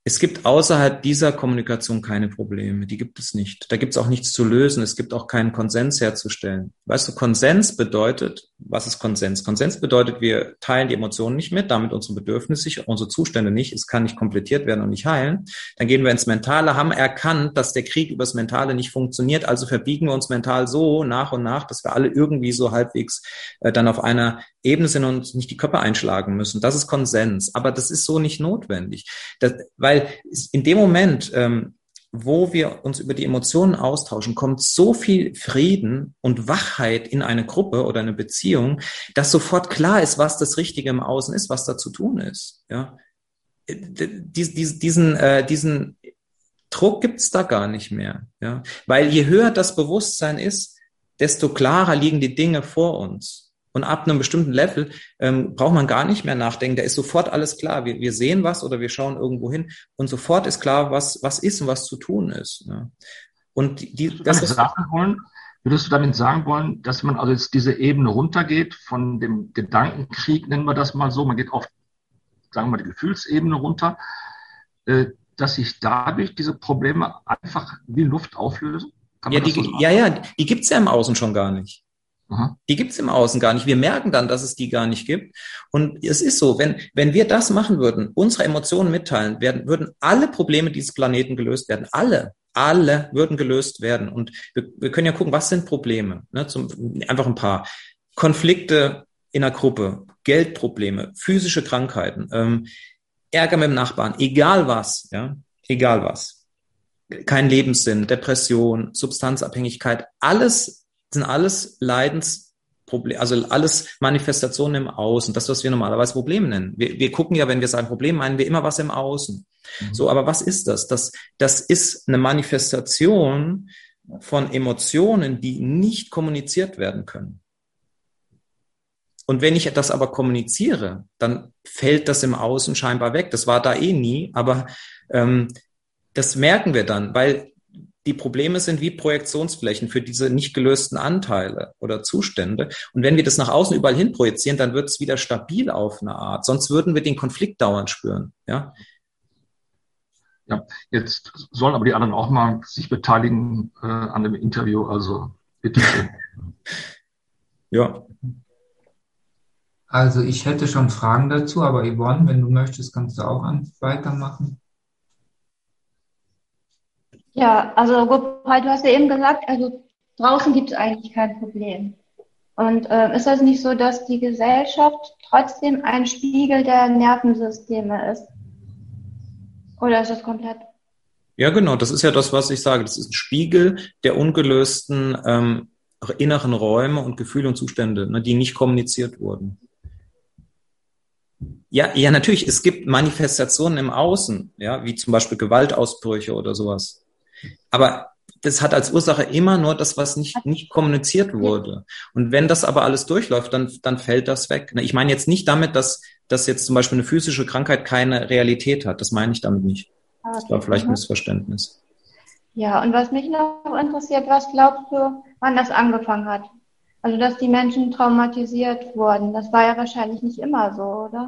Es gibt außerhalb dieser Kommunikation keine Probleme, die gibt es nicht. Da gibt es auch nichts zu lösen, es gibt auch keinen Konsens herzustellen. Weißt du, Konsens bedeutet, was ist Konsens? Konsens bedeutet, wir teilen die Emotionen nicht mit, damit unsere Bedürfnisse, unsere Zustände nicht, es kann nicht komplettiert werden und nicht heilen. Dann gehen wir ins Mentale, haben erkannt, dass der Krieg übers Mentale nicht funktioniert, also verbiegen wir uns mental so nach und nach, dass wir alle irgendwie so halbwegs äh, dann auf einer Ebene sind und uns nicht die Köpfe einschlagen müssen. Das ist Konsens, aber das ist so nicht notwendig. Das, weil in dem Moment, ähm, wo wir uns über die Emotionen austauschen, kommt so viel Frieden und Wachheit in eine Gruppe oder eine Beziehung, dass sofort klar ist, was das Richtige im Außen ist, was da zu tun ist. Ja, Dies, dies, diesen, äh, diesen Druck gibt's da gar nicht mehr. Ja, weil je höher das Bewusstsein ist, desto klarer liegen die Dinge vor uns. Und ab einem bestimmten Level ähm, braucht man gar nicht mehr nachdenken. Da ist sofort alles klar. Wir, wir sehen was oder wir schauen irgendwo hin und sofort ist klar, was, was ist und was zu tun ist. Ne? Und die, würdest, du das damit ist, sagen wollen, würdest du damit sagen wollen, dass man also jetzt diese Ebene runtergeht von dem Gedankenkrieg, nennen wir das mal so, man geht auf, sagen wir mal, die Gefühlsebene runter, äh, dass sich dadurch diese Probleme einfach wie Luft auflösen? Kann ja, man das die, so sagen? ja, ja, die gibt's ja im Außen schon gar nicht. Aha. Die gibt's im Außen gar nicht. Wir merken dann, dass es die gar nicht gibt. Und es ist so, wenn, wenn wir das machen würden, unsere Emotionen mitteilen, werden, würden alle Probleme dieses Planeten gelöst werden. Alle, alle würden gelöst werden. Und wir, wir können ja gucken, was sind Probleme? Ne, zum, einfach ein paar. Konflikte in der Gruppe, Geldprobleme, physische Krankheiten, ähm, Ärger mit dem Nachbarn, egal was, ja, egal was. Kein Lebenssinn, Depression, Substanzabhängigkeit, alles sind alles Leidensprobleme, also alles Manifestationen im Außen, das, was wir normalerweise Probleme nennen. Wir, wir gucken ja, wenn wir sagen Problem, meinen wir immer was im Außen. Mhm. So, aber was ist das? Das, das ist eine Manifestation von Emotionen, die nicht kommuniziert werden können. Und wenn ich das aber kommuniziere, dann fällt das im Außen scheinbar weg. Das war da eh nie, aber ähm, das merken wir dann, weil die Probleme sind wie Projektionsflächen für diese nicht gelösten Anteile oder Zustände. Und wenn wir das nach außen überall hin projizieren, dann wird es wieder stabil auf eine Art. Sonst würden wir den Konflikt dauernd spüren. Ja, ja, jetzt sollen aber die anderen auch mal sich beteiligen äh, an dem Interview. Also bitte schön. Ja. Also ich hätte schon Fragen dazu, aber Yvonne, wenn du möchtest, kannst du auch an, weitermachen. Ja, also Gopal, du hast ja eben gesagt, also draußen gibt es eigentlich kein Problem. Und äh, ist das nicht so, dass die Gesellschaft trotzdem ein Spiegel der Nervensysteme ist? Oder ist das komplett? Ja, genau, das ist ja das, was ich sage. Das ist ein Spiegel der ungelösten ähm, inneren Räume und Gefühle und Zustände, ne, die nicht kommuniziert wurden. Ja, ja, natürlich, es gibt Manifestationen im Außen, ja, wie zum Beispiel Gewaltausbrüche oder sowas. Aber das hat als Ursache immer nur das, was nicht, nicht kommuniziert wurde. Und wenn das aber alles durchläuft, dann, dann fällt das weg. Ich meine jetzt nicht damit, dass, dass jetzt zum Beispiel eine physische Krankheit keine Realität hat. Das meine ich damit nicht. Das war vielleicht ein Missverständnis. Ja, und was mich noch interessiert, was glaubst du, wann das angefangen hat? Also, dass die Menschen traumatisiert wurden. Das war ja wahrscheinlich nicht immer so, oder?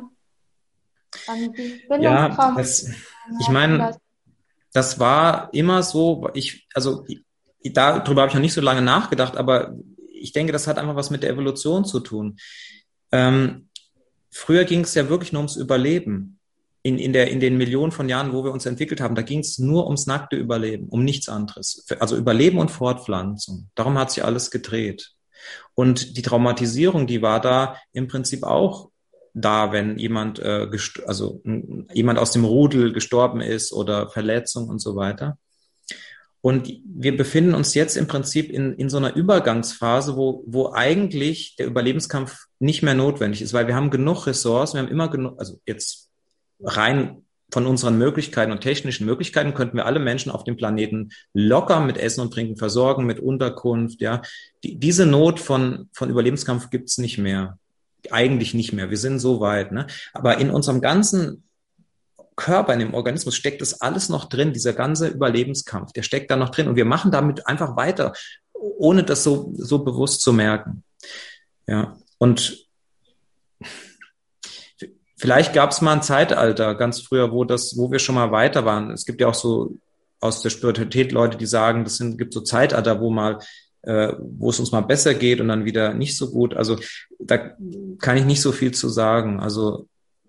Ja, das, ich meine, das war immer so, ich, also darüber habe ich noch nicht so lange nachgedacht, aber ich denke, das hat einfach was mit der Evolution zu tun. Ähm, früher ging es ja wirklich nur ums Überleben. In, in, der, in den Millionen von Jahren, wo wir uns entwickelt haben, da ging es nur ums nackte Überleben, um nichts anderes. Also Überleben und Fortpflanzung. Darum hat sich alles gedreht. Und die Traumatisierung, die war da im Prinzip auch da, wenn jemand, äh, gest- also m, jemand aus dem Rudel gestorben ist oder Verletzung und so weiter. Und wir befinden uns jetzt im Prinzip in, in so einer Übergangsphase, wo, wo eigentlich der Überlebenskampf nicht mehr notwendig ist, weil wir haben genug Ressourcen, wir haben immer genug, also jetzt rein von unseren Möglichkeiten und technischen Möglichkeiten könnten wir alle Menschen auf dem Planeten locker mit Essen und Trinken versorgen, mit Unterkunft, ja. Die, diese Not von, von Überlebenskampf gibt's nicht mehr. Eigentlich nicht mehr. Wir sind so weit, ne? Aber in unserem ganzen Körper, in dem Organismus steckt das alles noch drin, dieser ganze Überlebenskampf, der steckt da noch drin und wir machen damit einfach weiter, ohne das so, so bewusst zu merken. Ja. Und vielleicht gab es mal ein Zeitalter ganz früher, wo das, wo wir schon mal weiter waren. Es gibt ja auch so aus der Spiritualität Leute, die sagen, das sind, gibt so Zeitalter, wo mal, äh, wo es uns mal besser geht und dann wieder nicht so gut. Also da kann ich nicht so viel zu sagen. Also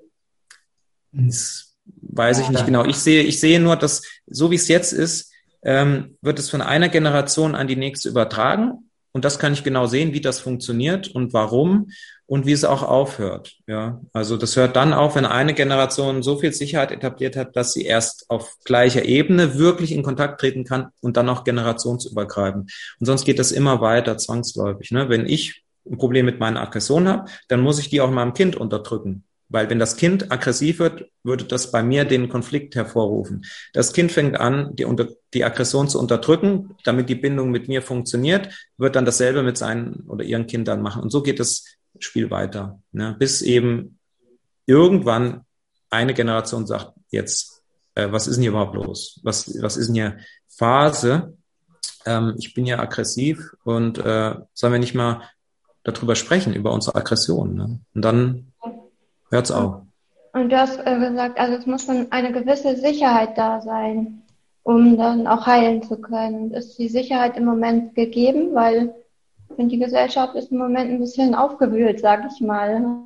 das weiß ich nicht genau. Ich sehe, ich sehe nur, dass so wie es jetzt ist, ähm, wird es von einer Generation an die nächste übertragen. Und das kann ich genau sehen, wie das funktioniert und warum und wie es auch aufhört. Ja, also das hört dann auf, wenn eine Generation so viel Sicherheit etabliert hat, dass sie erst auf gleicher Ebene wirklich in Kontakt treten kann und dann auch generationsübergreifend. Und sonst geht das immer weiter zwangsläufig. Ne? Wenn ich ein Problem mit meiner Aggression habe, dann muss ich die auch meinem Kind unterdrücken. Weil wenn das Kind aggressiv wird, würde das bei mir den Konflikt hervorrufen. Das Kind fängt an, die, unter, die Aggression zu unterdrücken, damit die Bindung mit mir funktioniert, wird dann dasselbe mit seinen oder ihren Kindern machen. Und so geht das Spiel weiter, ne? Bis eben irgendwann eine Generation sagt, jetzt, äh, was ist denn hier überhaupt los? Was, was ist denn hier Phase? Ähm, ich bin ja aggressiv und äh, sollen wir nicht mal darüber sprechen, über unsere Aggression? Ne? Und dann hört's auf. Und du hast äh, gesagt, also es muss schon eine gewisse Sicherheit da sein, um dann auch heilen zu können. Ist die Sicherheit im Moment gegeben? Weil ich finde, die Gesellschaft ist im Moment ein bisschen aufgewühlt, sag ich mal.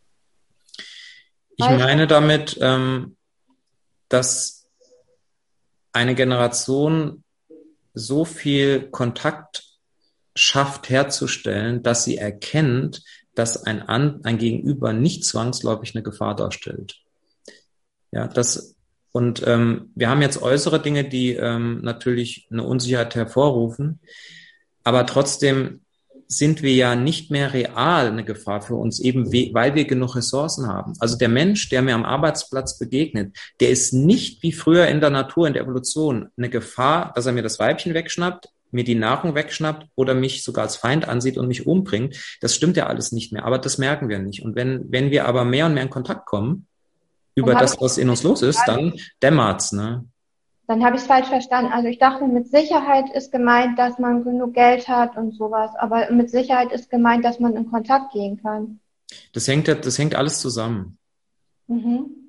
Ich meine damit, ähm, dass eine Generation so viel Kontakt schafft herzustellen, dass sie erkennt, dass ein, An, ein Gegenüber nicht zwangsläufig eine Gefahr darstellt. Ja, das, und ähm, wir haben jetzt äußere Dinge, die ähm, natürlich eine Unsicherheit hervorrufen, aber trotzdem sind wir ja nicht mehr real eine Gefahr für uns, eben we- weil wir genug Ressourcen haben. Also der Mensch, der mir am Arbeitsplatz begegnet, der ist nicht wie früher in der Natur, in der Evolution, eine Gefahr, dass er mir das Weibchen wegschnappt, mir die Nahrung wegschnappt oder mich sogar als Feind ansieht und mich umbringt. Das stimmt ja alles nicht mehr, aber das merken wir nicht. Und wenn, wenn wir aber mehr und mehr in Kontakt kommen über das, was in uns los ist, dann dämmert's, ne? Dann habe ich es falsch verstanden. Also ich dachte, mit Sicherheit ist gemeint, dass man genug Geld hat und sowas. Aber mit Sicherheit ist gemeint, dass man in Kontakt gehen kann. Das hängt, das hängt alles zusammen. Mhm.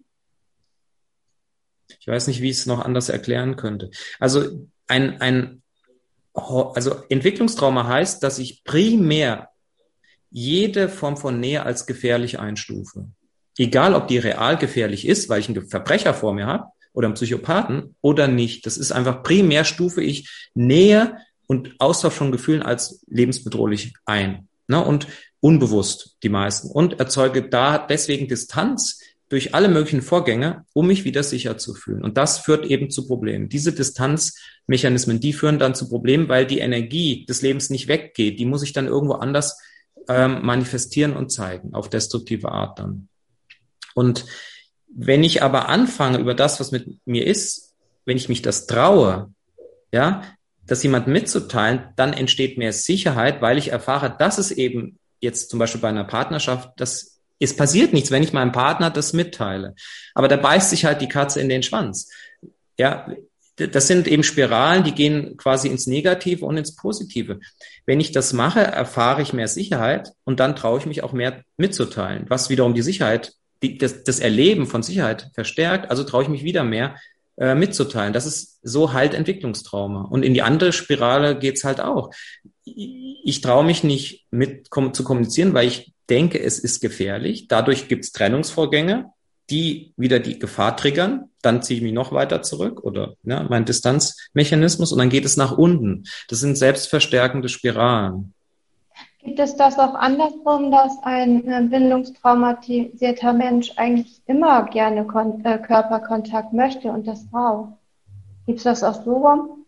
Ich weiß nicht, wie ich es noch anders erklären könnte. Also ein, ein Also Entwicklungstrauma heißt, dass ich primär jede Form von Nähe als gefährlich einstufe. Egal, ob die real gefährlich ist, weil ich einen Verbrecher vor mir habe oder einen Psychopathen oder nicht. Das ist einfach primär stufe ich Nähe und Austausch von Gefühlen als lebensbedrohlich ein. Ne? Und unbewusst die meisten. Und erzeuge da deswegen Distanz durch alle möglichen Vorgänge, um mich wieder sicher zu fühlen. Und das führt eben zu Problemen. Diese Distanzmechanismen, die führen dann zu Problemen, weil die Energie des Lebens nicht weggeht. Die muss ich dann irgendwo anders ähm, manifestieren und zeigen, auf destruktive Art dann. Und wenn ich aber anfange, über das, was mit mir ist, wenn ich mich das traue, ja, das jemand mitzuteilen, dann entsteht mehr Sicherheit, weil ich erfahre, dass es eben jetzt zum Beispiel bei einer Partnerschaft, das es passiert nichts, wenn ich meinem Partner das mitteile. Aber da beißt sich halt die Katze in den Schwanz. Ja, das sind eben Spiralen, die gehen quasi ins Negative und ins Positive. Wenn ich das mache, erfahre ich mehr Sicherheit und dann traue ich mich auch mehr mitzuteilen, was wiederum die Sicherheit, die, das, das Erleben von Sicherheit verstärkt. Also traue ich mich wieder mehr äh, mitzuteilen. Das ist so halt Entwicklungstrauma. Und in die andere Spirale geht's halt auch. Ich traue mich nicht mit kom- zu kommunizieren, weil ich denke, es ist gefährlich. Dadurch gibt's Trennungsvorgänge, die wieder die Gefahr triggern. Dann ziehe ich mich noch weiter zurück oder ja, mein Distanzmechanismus und dann geht es nach unten. Das sind selbstverstärkende Spiralen. Gibt es das auch andersrum, dass ein äh, bindungstraumatisierter Mensch eigentlich immer gerne Kon- äh, Körperkontakt möchte und das braucht? Gibt es das auch so rum?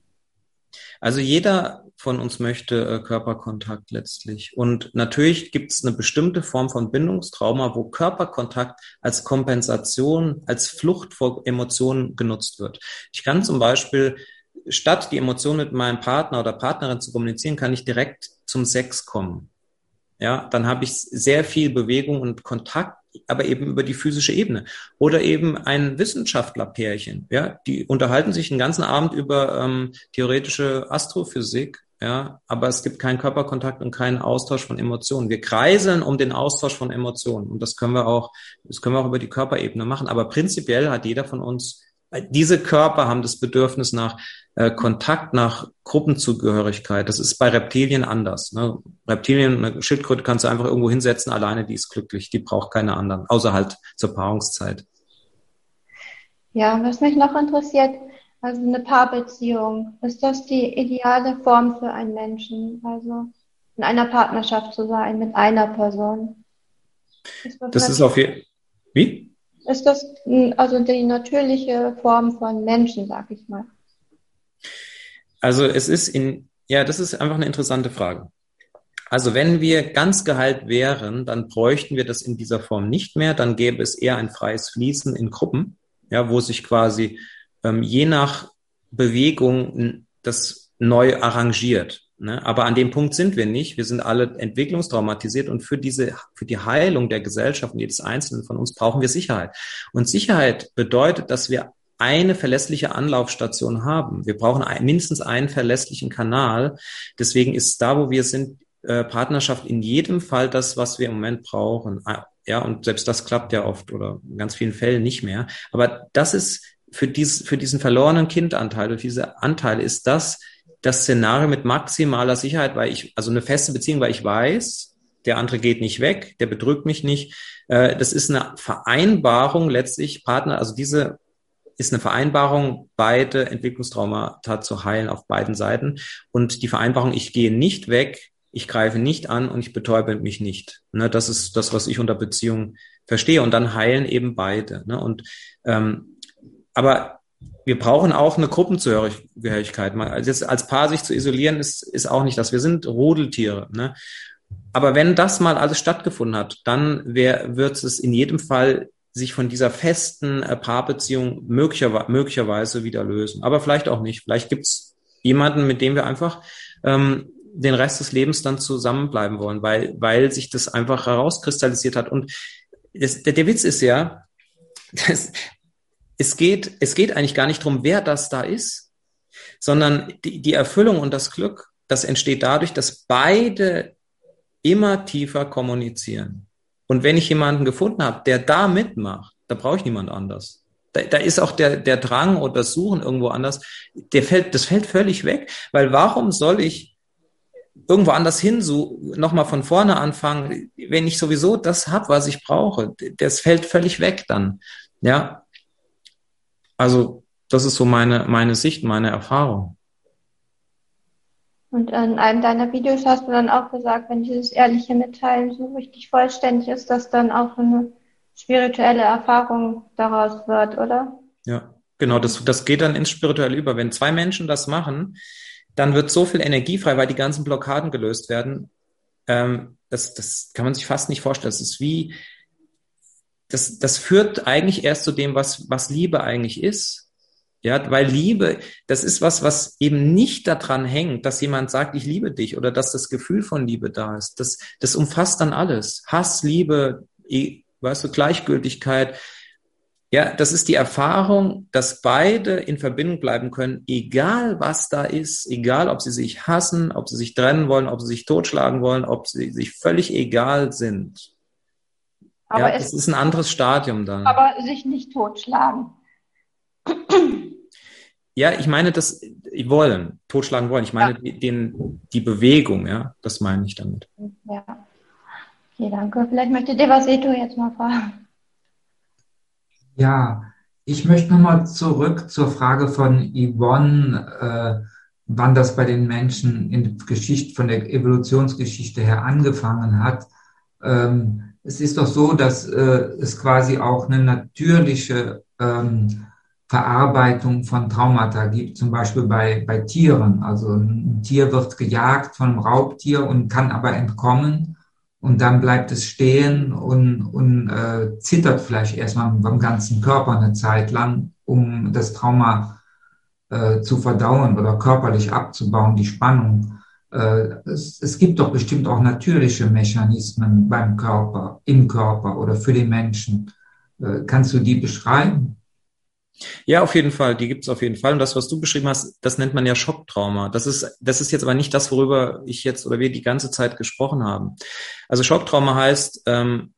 Also jeder von uns möchte äh, Körperkontakt letztlich. Und natürlich gibt es eine bestimmte Form von Bindungstrauma, wo Körperkontakt als Kompensation, als Flucht vor Emotionen genutzt wird. Ich kann zum Beispiel, statt die Emotionen mit meinem Partner oder Partnerin zu kommunizieren, kann ich direkt zum Sex kommen. Ja, dann habe ich sehr viel Bewegung und Kontakt, aber eben über die physische Ebene. Oder eben ein Wissenschaftlerpärchen, ja, die unterhalten sich den ganzen Abend über ähm, theoretische Astrophysik ja, aber es gibt keinen Körperkontakt und keinen Austausch von Emotionen. Wir kreiseln um den Austausch von Emotionen und das können wir auch, das können wir auch über die Körperebene machen. Aber prinzipiell hat jeder von uns, diese Körper haben das Bedürfnis nach äh, Kontakt, nach Gruppenzugehörigkeit. Das ist bei Reptilien anders. Ne? Reptilien, eine Schildkröte kannst du einfach irgendwo hinsetzen, alleine, die ist glücklich, die braucht keine anderen, außer halt zur Paarungszeit. Ja, was mich noch interessiert, also eine Paarbeziehung, ist das die ideale Form für einen Menschen? Also in einer Partnerschaft zu sein mit einer Person? Ist das, das ist auf jeden Wie? Ist das also die natürliche Form von Menschen, sag ich mal? Also es ist in, ja, das ist einfach eine interessante Frage. Also wenn wir ganz geheilt wären, dann bräuchten wir das in dieser Form nicht mehr, dann gäbe es eher ein freies Fließen in Gruppen, ja, wo sich quasi ähm, je nach Bewegung das neu arrangiert. Ne? Aber an dem Punkt sind wir nicht. Wir sind alle entwicklungstraumatisiert und für diese, für die Heilung der Gesellschaft und jedes Einzelnen von uns brauchen wir Sicherheit. Und Sicherheit bedeutet, dass wir eine verlässliche Anlaufstation haben. Wir brauchen ein, mindestens einen verlässlichen Kanal. Deswegen ist da, wo wir sind, äh, Partnerschaft in jedem Fall das, was wir im Moment brauchen. Ja, und selbst das klappt ja oft oder in ganz vielen Fällen nicht mehr. Aber das ist für dies, für diesen verlorenen Kindanteil, oder diese Anteile ist das das Szenario mit maximaler Sicherheit, weil ich, also eine feste Beziehung, weil ich weiß, der andere geht nicht weg, der bedrückt mich nicht. Äh, das ist eine Vereinbarung letztlich, Partner, also diese ist eine Vereinbarung, beide Entwicklungstraumata zu heilen auf beiden Seiten. Und die Vereinbarung, ich gehe nicht weg, ich greife nicht an und ich betäube mich nicht. Ne, das ist das, was ich unter Beziehung verstehe. Und dann heilen eben beide. Ne? Und ähm, aber wir brauchen auch eine Gruppenzugehörigkeit. Also jetzt als Paar sich zu isolieren, ist, ist auch nicht das. Wir sind Rudeltiere. Ne? Aber wenn das mal alles stattgefunden hat, dann wär, wird es in jedem Fall sich von dieser festen äh, Paarbeziehung möglicherweise, möglicherweise wieder lösen. Aber vielleicht auch nicht. Vielleicht gibt es jemanden, mit dem wir einfach ähm, den Rest des Lebens dann zusammenbleiben wollen, weil, weil sich das einfach herauskristallisiert hat. Und das, der, der Witz ist ja, dass, Es geht, es geht eigentlich gar nicht darum, wer das da ist, sondern die, die Erfüllung und das Glück, das entsteht dadurch, dass beide immer tiefer kommunizieren. Und wenn ich jemanden gefunden habe, der da mitmacht, da brauche ich niemand anders. Da, da ist auch der, der Drang oder das Suchen irgendwo anders, der fällt, das fällt völlig weg, weil warum soll ich irgendwo anders hin, so nochmal von vorne anfangen, wenn ich sowieso das habe, was ich brauche? Das fällt völlig weg dann, ja. Also das ist so meine, meine Sicht, meine Erfahrung. Und in einem deiner Videos hast du dann auch gesagt, wenn dieses ehrliche Mitteilen so richtig vollständig ist, dass dann auch eine spirituelle Erfahrung daraus wird, oder? Ja, genau, das, das geht dann ins Spirituelle über. Wenn zwei Menschen das machen, dann wird so viel Energie frei, weil die ganzen Blockaden gelöst werden. Ähm, das, das kann man sich fast nicht vorstellen. Das ist wie... Das, das führt eigentlich erst zu dem, was, was Liebe eigentlich ist. Ja, weil Liebe, das ist was, was eben nicht daran hängt, dass jemand sagt, ich liebe dich oder dass das Gefühl von Liebe da ist. Das, das umfasst dann alles. Hass, Liebe, weißt du, Gleichgültigkeit. Ja, das ist die Erfahrung, dass beide in Verbindung bleiben können, egal was da ist, egal ob sie sich hassen, ob sie sich trennen wollen, ob sie sich totschlagen wollen, ob sie sich völlig egal sind. Aber ja, das ist ein anderes Stadium dann. Aber sich nicht totschlagen. Ja, ich meine das wollen, totschlagen wollen. Ich meine ja. die, den, die Bewegung, ja, das meine ich damit. Ja, okay, danke. Vielleicht möchte Devaseto jetzt mal fragen. Ja, ich möchte nochmal zurück zur Frage von Yvonne, äh, wann das bei den Menschen in der Geschichte, von der Evolutionsgeschichte her angefangen hat. Ähm, Es ist doch so, dass äh, es quasi auch eine natürliche ähm, Verarbeitung von Traumata gibt, zum Beispiel bei, bei Tieren. Also ein Tier wird gejagt von einem Raubtier und kann aber entkommen und dann bleibt es stehen und, und äh, zittert vielleicht erstmal beim ganzen Körper eine Zeit lang, um das Trauma äh, zu verdauen oder körperlich abzubauen, die Spannung. Es, es gibt doch bestimmt auch natürliche Mechanismen beim Körper, im Körper oder für den Menschen. Kannst du die beschreiben? Ja, auf jeden Fall, die gibt es auf jeden Fall. Und das, was du beschrieben hast, das nennt man ja Schocktrauma. Das ist, das ist jetzt aber nicht das, worüber ich jetzt oder wir die ganze Zeit gesprochen haben. Also Schocktrauma heißt, ähm,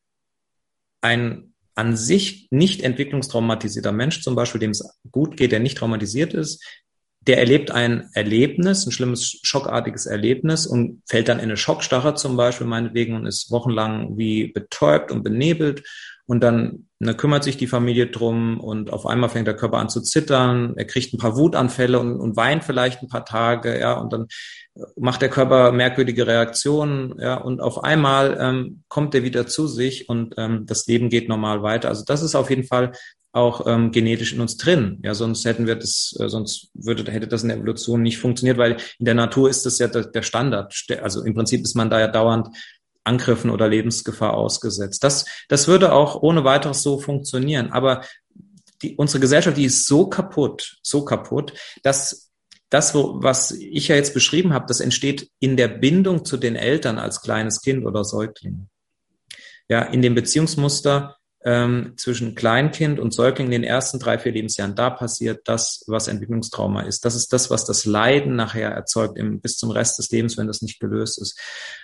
ein an sich nicht entwicklungstraumatisierter Mensch, zum Beispiel, dem es gut geht, der nicht traumatisiert ist, der erlebt ein Erlebnis, ein schlimmes, schockartiges Erlebnis und fällt dann in eine Schockstarre zum Beispiel meinetwegen und ist wochenlang wie betäubt und benebelt. Und dann ne, kümmert sich die Familie drum und auf einmal fängt der Körper an zu zittern, er kriegt ein paar Wutanfälle und, und weint vielleicht ein paar Tage, ja, und dann macht der Körper merkwürdige Reaktionen, ja, und auf einmal ähm, kommt er wieder zu sich und ähm, das Leben geht normal weiter. Also das ist auf jeden Fall auch ähm, genetisch in uns drin. Ja, sonst hätten wir das, äh, sonst würde hätte das in der Evolution nicht funktioniert, weil in der Natur ist das ja der, der Standard. Also im Prinzip ist man da ja dauernd Angriffen oder Lebensgefahr ausgesetzt. Das, das würde auch ohne weiteres so funktionieren. Aber die, unsere Gesellschaft, die ist so kaputt, so kaputt, dass das, wo, was ich ja jetzt beschrieben habe, das entsteht in der Bindung zu den Eltern als kleines Kind oder Säugling. Ja, in dem Beziehungsmuster ähm, zwischen Kleinkind und Säugling in den ersten drei, vier Lebensjahren, da passiert das, was Entwicklungstrauma ist. Das ist das, was das Leiden nachher erzeugt, im, bis zum Rest des Lebens, wenn das nicht gelöst ist.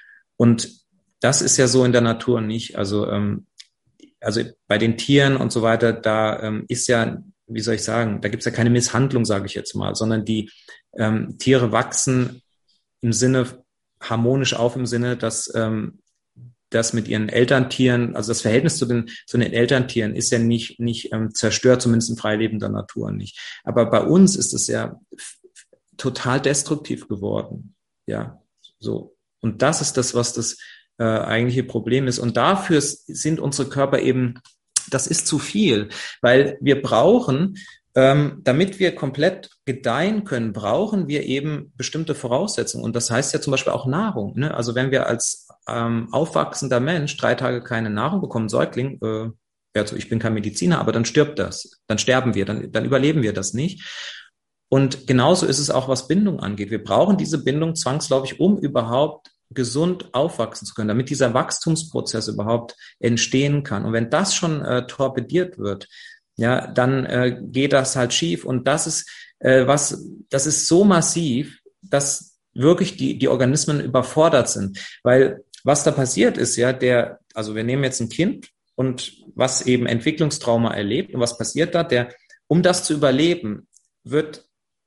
Und das ist ja so in der Natur nicht. Also, ähm, also bei den Tieren und so weiter, da ähm, ist ja, wie soll ich sagen, da gibt es ja keine Misshandlung, sage ich jetzt mal, sondern die ähm, Tiere wachsen im Sinne harmonisch auf, im Sinne, dass ähm, das mit ihren Elterntieren, also das Verhältnis zu den zu den Elterntieren ist ja nicht nicht ähm, zerstört, zumindest in freilebender Natur nicht. Aber bei uns ist es ja f- total destruktiv geworden, ja, so. Und das ist das, was das äh, eigentliche Problem ist. Und dafür sind unsere Körper eben, das ist zu viel, weil wir brauchen, ähm, damit wir komplett gedeihen können, brauchen wir eben bestimmte Voraussetzungen. Und das heißt ja zum Beispiel auch Nahrung. Ne? Also wenn wir als ähm, aufwachsender Mensch drei Tage keine Nahrung bekommen, Säugling, äh, also ich bin kein Mediziner, aber dann stirbt das, dann sterben wir, dann, dann überleben wir das nicht. Und genauso ist es auch, was Bindung angeht. Wir brauchen diese Bindung zwangsläufig, um überhaupt gesund aufwachsen zu können, damit dieser Wachstumsprozess überhaupt entstehen kann. Und wenn das schon äh, torpediert wird, ja, dann äh, geht das halt schief. Und das ist äh, was, das ist so massiv, dass wirklich die die Organismen überfordert sind, weil was da passiert ist, ja, der, also wir nehmen jetzt ein Kind und was eben Entwicklungstrauma erlebt und was passiert da, der, um das zu überleben, wird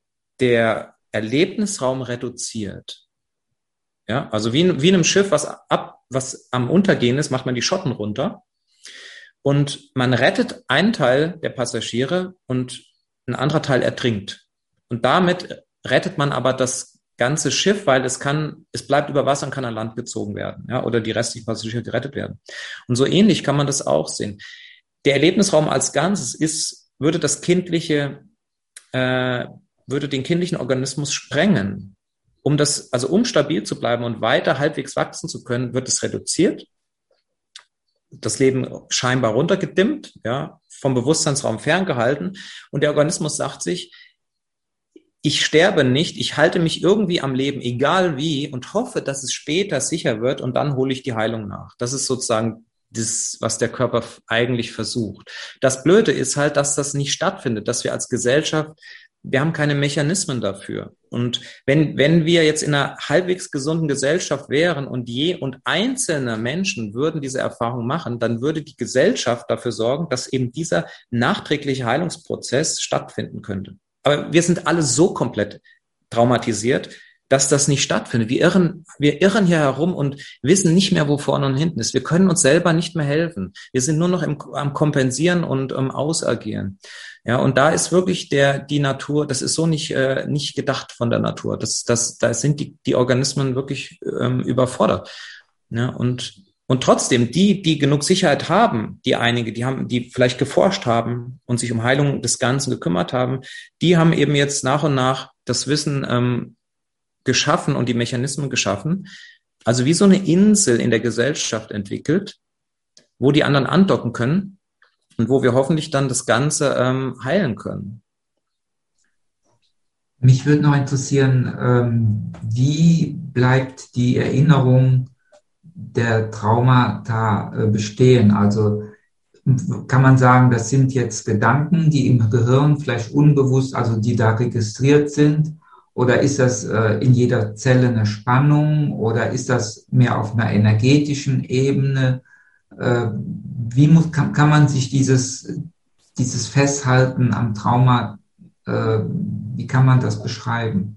der Erlebnisraum reduziert. Ja, also wie in, wie in einem Schiff, was ab, was am Untergehen ist, macht man die Schotten runter und man rettet einen Teil der Passagiere und ein anderer Teil ertrinkt. Und damit rettet man aber das ganze Schiff, weil es kann, es bleibt über Wasser und kann an Land gezogen werden, ja, oder die restlichen Passagiere gerettet werden. Und so ähnlich kann man das auch sehen. Der Erlebnisraum als Ganzes ist, würde das kindliche, äh, würde den kindlichen Organismus sprengen. Um das, also um stabil zu bleiben und weiter halbwegs wachsen zu können, wird es reduziert. Das Leben scheinbar runtergedimmt, ja, vom Bewusstseinsraum ferngehalten. Und der Organismus sagt sich, ich sterbe nicht, ich halte mich irgendwie am Leben, egal wie, und hoffe, dass es später sicher wird und dann hole ich die Heilung nach. Das ist sozusagen das, was der Körper eigentlich versucht. Das Blöde ist halt, dass das nicht stattfindet, dass wir als Gesellschaft, wir haben keine Mechanismen dafür. Und wenn, wenn wir jetzt in einer halbwegs gesunden Gesellschaft wären und je und einzelne Menschen würden diese Erfahrung machen, dann würde die Gesellschaft dafür sorgen, dass eben dieser nachträgliche Heilungsprozess stattfinden könnte. Aber wir sind alle so komplett traumatisiert, dass das nicht stattfindet. Wir irren, wir irren hier herum und wissen nicht mehr, wo vorne und hinten ist. Wir können uns selber nicht mehr helfen. Wir sind nur noch im, am Kompensieren und am Ausagieren. Ja, und da ist wirklich der, die Natur, das ist so nicht, äh, nicht gedacht von der Natur. Das, das, da sind die, die Organismen wirklich ähm, überfordert. Ja, und, und trotzdem, die, die genug Sicherheit haben, die einige, die haben, die vielleicht geforscht haben und sich um Heilung des Ganzen gekümmert haben, die haben eben jetzt nach und nach das Wissen ähm, geschaffen und die Mechanismen geschaffen. Also wie so eine Insel in der Gesellschaft entwickelt, wo die anderen andocken können. Und wo wir hoffentlich dann das Ganze ähm, heilen können. Mich würde noch interessieren, ähm, wie bleibt die Erinnerung der Traumata äh, bestehen? Also kann man sagen, das sind jetzt Gedanken, die im Gehirn vielleicht unbewusst, also die da registriert sind? Oder ist das äh, in jeder Zelle eine Spannung? Oder ist das mehr auf einer energetischen Ebene? Äh, wie muss, kann, kann man sich dieses, dieses Festhalten am Trauma, äh, wie kann man das beschreiben?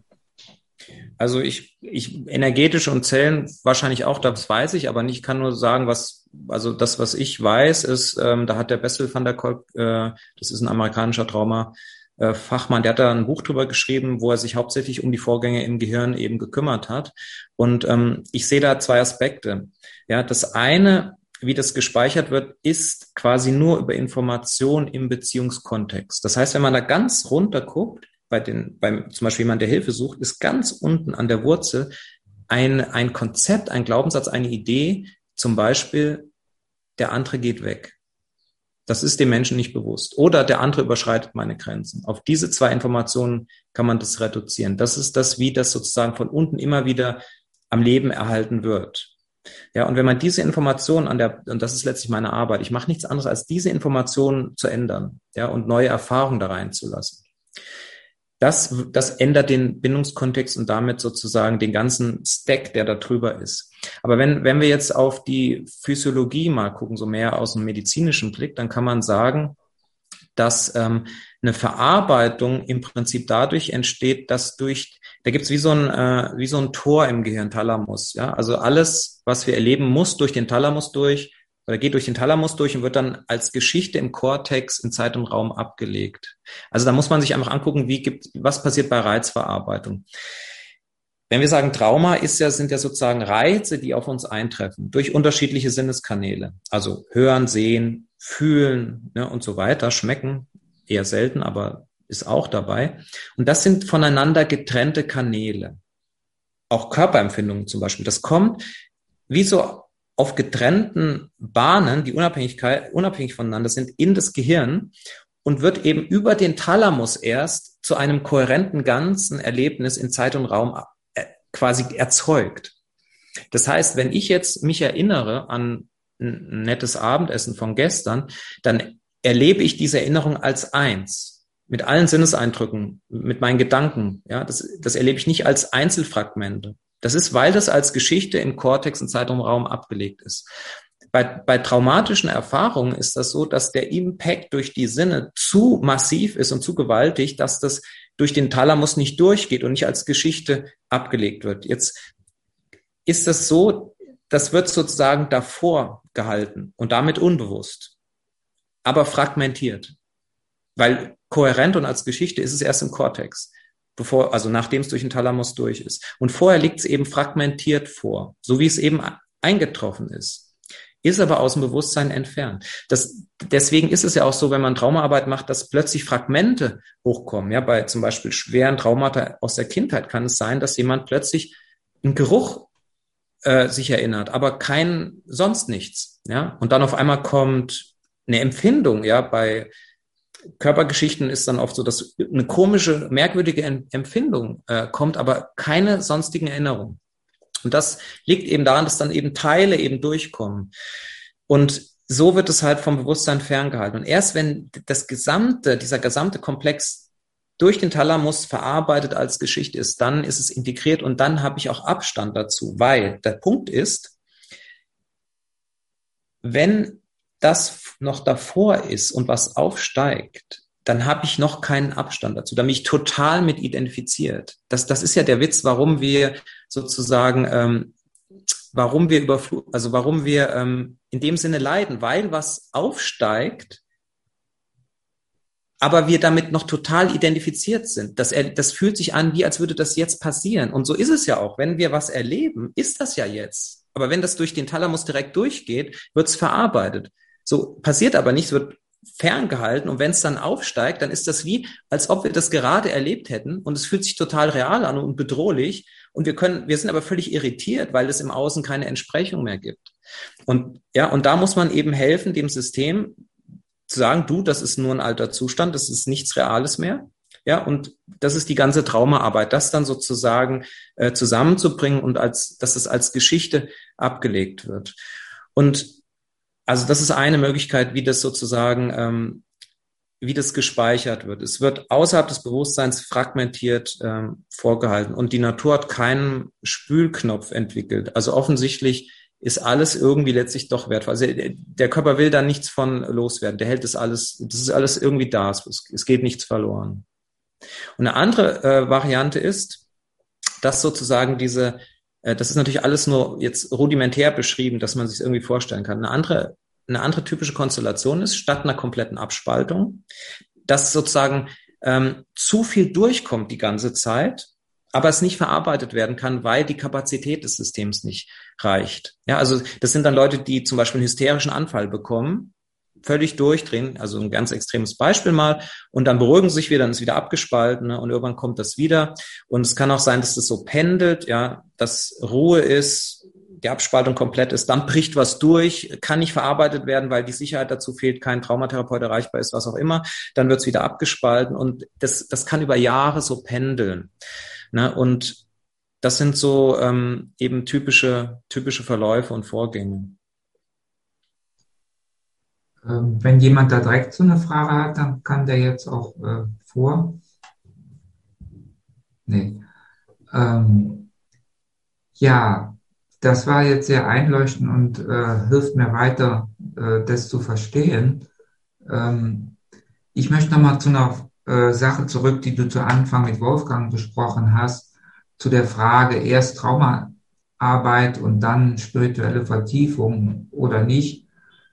Also ich, ich energetisch und Zellen wahrscheinlich auch, das weiß ich, aber nicht, kann nur sagen, was, also das, was ich weiß, ist, ähm, da hat der Bessel van der Kolk, äh, das ist ein amerikanischer Trauma-Fachmann, der hat da ein Buch drüber geschrieben, wo er sich hauptsächlich um die Vorgänge im Gehirn eben gekümmert hat. Und ähm, ich sehe da zwei Aspekte. Ja, das eine, wie das gespeichert wird, ist quasi nur über Information im Beziehungskontext. Das heißt, wenn man da ganz runter guckt, bei den, beim, zum Beispiel jemand, der Hilfe sucht, ist ganz unten an der Wurzel ein, ein Konzept, ein Glaubenssatz, eine Idee, zum Beispiel, der andere geht weg. Das ist dem Menschen nicht bewusst. Oder der andere überschreitet meine Grenzen. Auf diese zwei Informationen kann man das reduzieren. Das ist das, wie das sozusagen von unten immer wieder am Leben erhalten wird. Ja, und wenn man diese Informationen an der, und das ist letztlich meine Arbeit, ich mache nichts anderes, als diese Informationen zu ändern, ja, und neue Erfahrungen da reinzulassen. Das, das ändert den Bindungskontext und damit sozusagen den ganzen Stack, der da drüber ist. Aber wenn, wenn wir jetzt auf die Physiologie mal gucken, so mehr aus dem medizinischen Blick, dann kann man sagen, dass ähm, eine Verarbeitung im Prinzip dadurch entsteht, dass durch, da gibt's wie so ein äh, wie so ein Tor im Gehirn, Thalamus. Ja, also alles, was wir erleben, muss durch den Thalamus durch oder geht durch den Thalamus durch und wird dann als Geschichte im Kortex in Zeit und Raum abgelegt. Also da muss man sich einfach angucken, wie gibt, was passiert bei Reizverarbeitung. Wenn wir sagen Trauma, ist ja, sind ja sozusagen Reize, die auf uns eintreffen, durch unterschiedliche Sinneskanäle. Also hören, sehen, fühlen, ne, und so weiter, schmecken, eher selten, aber ist auch dabei. Und das sind voneinander getrennte Kanäle. Auch Körperempfindungen zum Beispiel. Das kommt wie so auf getrennten Bahnen, die Unabhängigkeit, unabhängig voneinander sind, in das Gehirn und wird eben über den Thalamus erst zu einem kohärenten ganzen Erlebnis in Zeit und Raum quasi erzeugt. Das heißt, wenn ich jetzt mich erinnere an ein nettes Abendessen von gestern, dann erlebe ich diese Erinnerung als eins, mit allen Sinneseindrücken, mit meinen Gedanken. Ja, das, das erlebe ich nicht als Einzelfragmente. Das ist, weil das als Geschichte im Kortex in Zeit und Raum abgelegt ist. Bei, bei traumatischen Erfahrungen ist das so, dass der Impact durch die Sinne zu massiv ist und zu gewaltig, dass das durch den Thalamus nicht durchgeht und nicht als Geschichte abgelegt wird. Jetzt ist das so, das wird sozusagen davor gehalten und damit unbewusst, aber fragmentiert, weil kohärent und als Geschichte ist es erst im Kortex, bevor, also nachdem es durch den Thalamus durch ist. Und vorher liegt es eben fragmentiert vor, so wie es eben eingetroffen ist, ist aber aus dem Bewusstsein entfernt. Das, deswegen ist es ja auch so, wenn man Traumaarbeit macht, dass plötzlich Fragmente hochkommen. Ja, bei zum Beispiel schweren Traumata aus der Kindheit kann es sein, dass jemand plötzlich einen Geruch äh, sich erinnert, aber kein sonst nichts. Ja, und dann auf einmal kommt eine Empfindung. Ja, bei Körpergeschichten ist dann oft so, dass eine komische, merkwürdige Empfindung äh, kommt, aber keine sonstigen Erinnerungen. Und das liegt eben daran, dass dann eben Teile eben durchkommen. Und so wird es halt vom Bewusstsein ferngehalten. Und erst wenn das gesamte, dieser gesamte Komplex durch den Thalamus verarbeitet als Geschichte ist, dann ist es integriert und dann habe ich auch Abstand dazu. Weil der Punkt ist, wenn das noch davor ist und was aufsteigt, dann habe ich noch keinen Abstand dazu. Da bin ich total mit identifiziert. Das, das ist ja der Witz, warum wir sozusagen, ähm, warum wir überflu, also warum wir ähm, in dem Sinne leiden, weil was aufsteigt, aber wir damit noch total identifiziert sind. Das, das fühlt sich an, wie als würde das jetzt passieren. Und so ist es ja auch. Wenn wir was erleben, ist das ja jetzt. Aber wenn das durch den Thalamus direkt durchgeht, wird es verarbeitet. So passiert aber nicht, es wird ferngehalten und wenn es dann aufsteigt, dann ist das wie, als ob wir das gerade erlebt hätten und es fühlt sich total real an und bedrohlich und wir können, wir sind aber völlig irritiert, weil es im Außen keine Entsprechung mehr gibt. Und ja, und da muss man eben helfen, dem System zu sagen, du, das ist nur ein alter Zustand, das ist nichts Reales mehr. Ja, und das ist die ganze Traumaarbeit, das dann sozusagen äh, zusammenzubringen und als, dass es als Geschichte abgelegt wird. Und Also das ist eine Möglichkeit, wie das sozusagen, ähm, wie das gespeichert wird. Es wird außerhalb des Bewusstseins fragmentiert ähm, vorgehalten und die Natur hat keinen Spülknopf entwickelt. Also offensichtlich ist alles irgendwie letztlich doch wertvoll. Also der Körper will da nichts von loswerden. Der hält das alles, das ist alles irgendwie da. Es, es geht nichts verloren. Und eine andere äh, Variante ist, dass sozusagen diese, äh, das ist natürlich alles nur jetzt rudimentär beschrieben, dass man sich irgendwie vorstellen kann. Eine andere, eine andere typische Konstellation ist, statt einer kompletten Abspaltung, dass sozusagen ähm, zu viel durchkommt die ganze Zeit, aber es nicht verarbeitet werden kann, weil die Kapazität des Systems nicht reicht. Ja, also das sind dann Leute, die zum Beispiel einen hysterischen Anfall bekommen, völlig durchdrehen, also ein ganz extremes Beispiel mal, und dann beruhigen sie sich wieder, dann ist wieder abgespalten, ne, und irgendwann kommt das wieder. Und es kann auch sein, dass das so pendelt, ja, dass Ruhe ist, die Abspaltung komplett ist, dann bricht was durch, kann nicht verarbeitet werden, weil die Sicherheit dazu fehlt, kein Traumatherapeut erreichbar ist, was auch immer, dann wird es wieder abgespalten und das, das kann über Jahre so pendeln. Ne, und das sind so ähm, eben typische, typische Verläufe und Vorgänge. Ähm, wenn jemand da direkt so eine Frage hat, dann kann der jetzt auch äh, vor. Nee. Ähm, ja, das war jetzt sehr einleuchtend und äh, hilft mir weiter, äh, das zu verstehen. Ähm, ich möchte nochmal zu einer äh, Sache zurück, die du zu Anfang mit Wolfgang besprochen hast, zu der Frage erst Traumaarbeit und dann spirituelle Vertiefung oder nicht.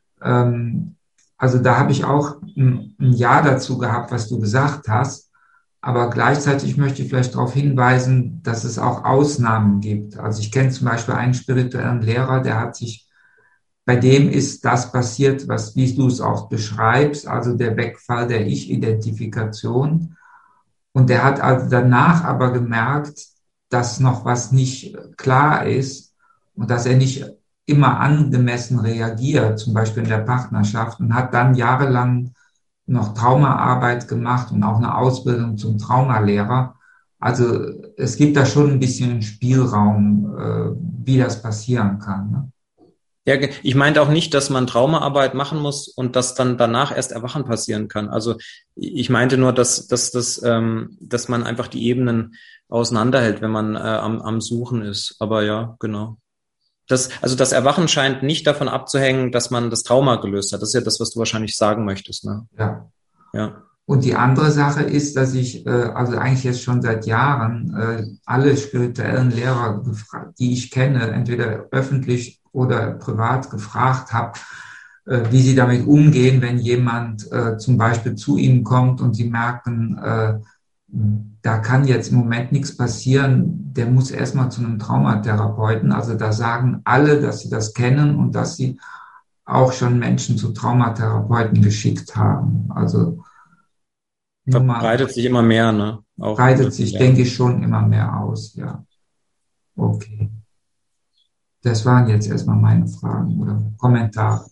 Ähm, also da habe ich auch ein, ein Ja dazu gehabt, was du gesagt hast. Aber gleichzeitig möchte ich vielleicht darauf hinweisen, dass es auch Ausnahmen gibt. Also ich kenne zum Beispiel einen spirituellen Lehrer, der hat sich, bei dem ist das passiert, was, wie du es auch beschreibst, also der Wegfall der Ich-Identifikation. Und der hat also danach aber gemerkt, dass noch was nicht klar ist und dass er nicht immer angemessen reagiert, zum Beispiel in der Partnerschaft, und hat dann jahrelang noch Traumaarbeit gemacht und auch eine Ausbildung zum Traumalehrer. Also es gibt da schon ein bisschen Spielraum, äh, wie das passieren kann. Ne? Ja, ich meinte auch nicht, dass man Traumaarbeit machen muss und dass dann danach erst Erwachen passieren kann. Also ich meinte nur, dass, dass, dass, ähm, dass man einfach die Ebenen auseinanderhält, wenn man äh, am, am Suchen ist. Aber ja, genau. Das, also das Erwachen scheint nicht davon abzuhängen, dass man das Trauma gelöst hat. Das ist ja das, was du wahrscheinlich sagen möchtest. Ne? Ja. Ja. Und die andere Sache ist, dass ich, äh, also eigentlich jetzt schon seit Jahren, äh, alle spirituellen Lehrer, gefragt, die ich kenne, entweder öffentlich oder privat gefragt habe, äh, wie sie damit umgehen, wenn jemand äh, zum Beispiel zu ihnen kommt und sie merken, äh, da kann jetzt im Moment nichts passieren, der muss erstmal zu einem Traumatherapeuten. Also da sagen alle, dass sie das kennen und dass sie auch schon Menschen zu Traumatherapeuten geschickt haben. Also verbreitet sich immer mehr, ne? Auch breitet sich, denke ich, schon immer mehr aus, ja. Okay. Das waren jetzt erstmal meine Fragen oder Kommentare.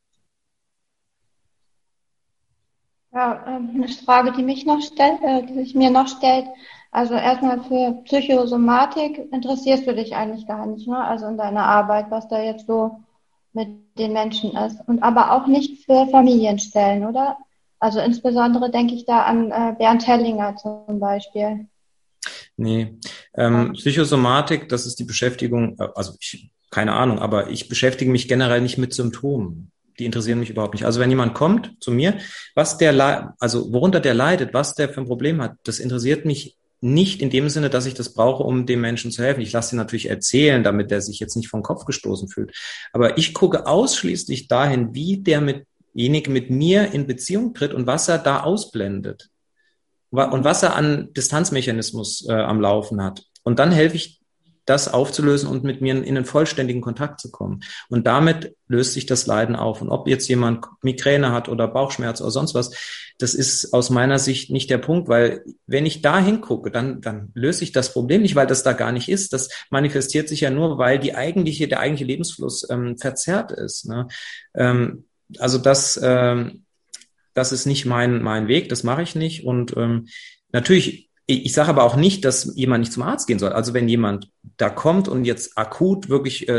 Ja, eine Frage, die mich noch stellt, äh, die sich mir noch stellt. Also erstmal für Psychosomatik interessierst du dich eigentlich gar nicht, ne? Also in deiner Arbeit, was da jetzt so mit den Menschen ist. Und aber auch nicht für Familienstellen, oder? Also insbesondere denke ich da an äh, Bernd Hellinger zum Beispiel. Nee, ähm, Psychosomatik, das ist die Beschäftigung, also ich, keine Ahnung, aber ich beschäftige mich generell nicht mit Symptomen. Die interessieren mich überhaupt nicht. Also wenn jemand kommt zu mir, was der, also worunter der leidet, was der für ein Problem hat, das interessiert mich nicht in dem Sinne, dass ich das brauche, um dem Menschen zu helfen. Ich lasse ihn natürlich erzählen, damit der sich jetzt nicht vom Kopf gestoßen fühlt. Aber ich gucke ausschließlich dahin, wie der mit derjenige mit mir in Beziehung tritt und was er da ausblendet und was er an Distanzmechanismus äh, am Laufen hat. Und dann helfe ich, das aufzulösen und mit mir in, in einen vollständigen Kontakt zu kommen. Und damit löst sich das Leiden auf. Und ob jetzt jemand Migräne hat oder Bauchschmerz oder sonst was, das ist aus meiner Sicht nicht der Punkt, weil wenn ich da hingucke, dann, dann löse ich das Problem nicht, weil das da gar nicht ist. Das manifestiert sich ja nur, weil die eigentliche, der eigentliche Lebensfluss ähm, verzerrt ist. Ne? Ähm, Also das, ähm, das ist nicht mein mein Weg, das mache ich nicht. Und ähm, natürlich, ich, ich sage aber auch nicht, dass jemand nicht zum Arzt gehen soll. Also wenn jemand da kommt und jetzt akut wirklich äh,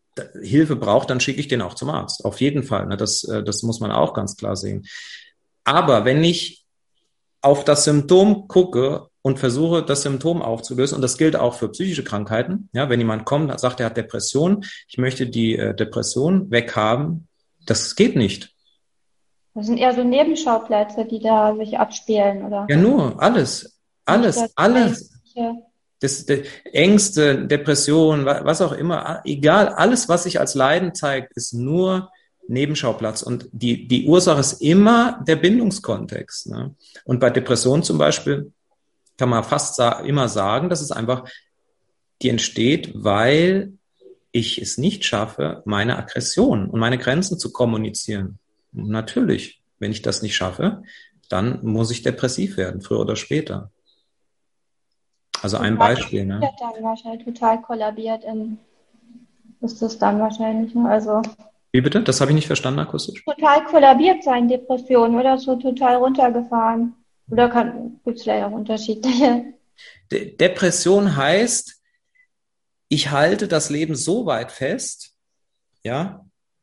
Hilfe braucht, dann schicke ich den auch zum Arzt. Auf jeden Fall. Ne? Das, das muss man auch ganz klar sehen. Aber wenn ich auf das Symptom gucke und versuche, das Symptom aufzulösen, und das gilt auch für psychische Krankheiten, ja, wenn jemand kommt, sagt, er hat Depression, ich möchte die äh, Depression weghaben, das geht nicht. Das sind eher so Nebenschauplätze, die da sich abspielen, oder? Ja, nur, alles, alles, alles. Das, das, Ängste, Depression, was auch immer, egal, alles, was sich als Leiden zeigt, ist nur Nebenschauplatz. Und die, die Ursache ist immer der Bindungskontext. Ne? Und bei Depression zum Beispiel kann man fast sa- immer sagen, dass es einfach, die entsteht, weil ich es nicht schaffe, meine Aggression und meine Grenzen zu kommunizieren. Und natürlich, wenn ich das nicht schaffe, dann muss ich depressiv werden, früher oder später. Also ein Beispiel. Ne? Dann wahrscheinlich total kollabiert in, ist das dann wahrscheinlich, ne? Also wie bitte? Das habe ich nicht verstanden akustisch. Total kollabiert sein, Depression, oder so total runtergefahren. Oder gibt es vielleicht auch unterschiedliche? De- Depression heißt, ich halte das Leben so weit fest, ja,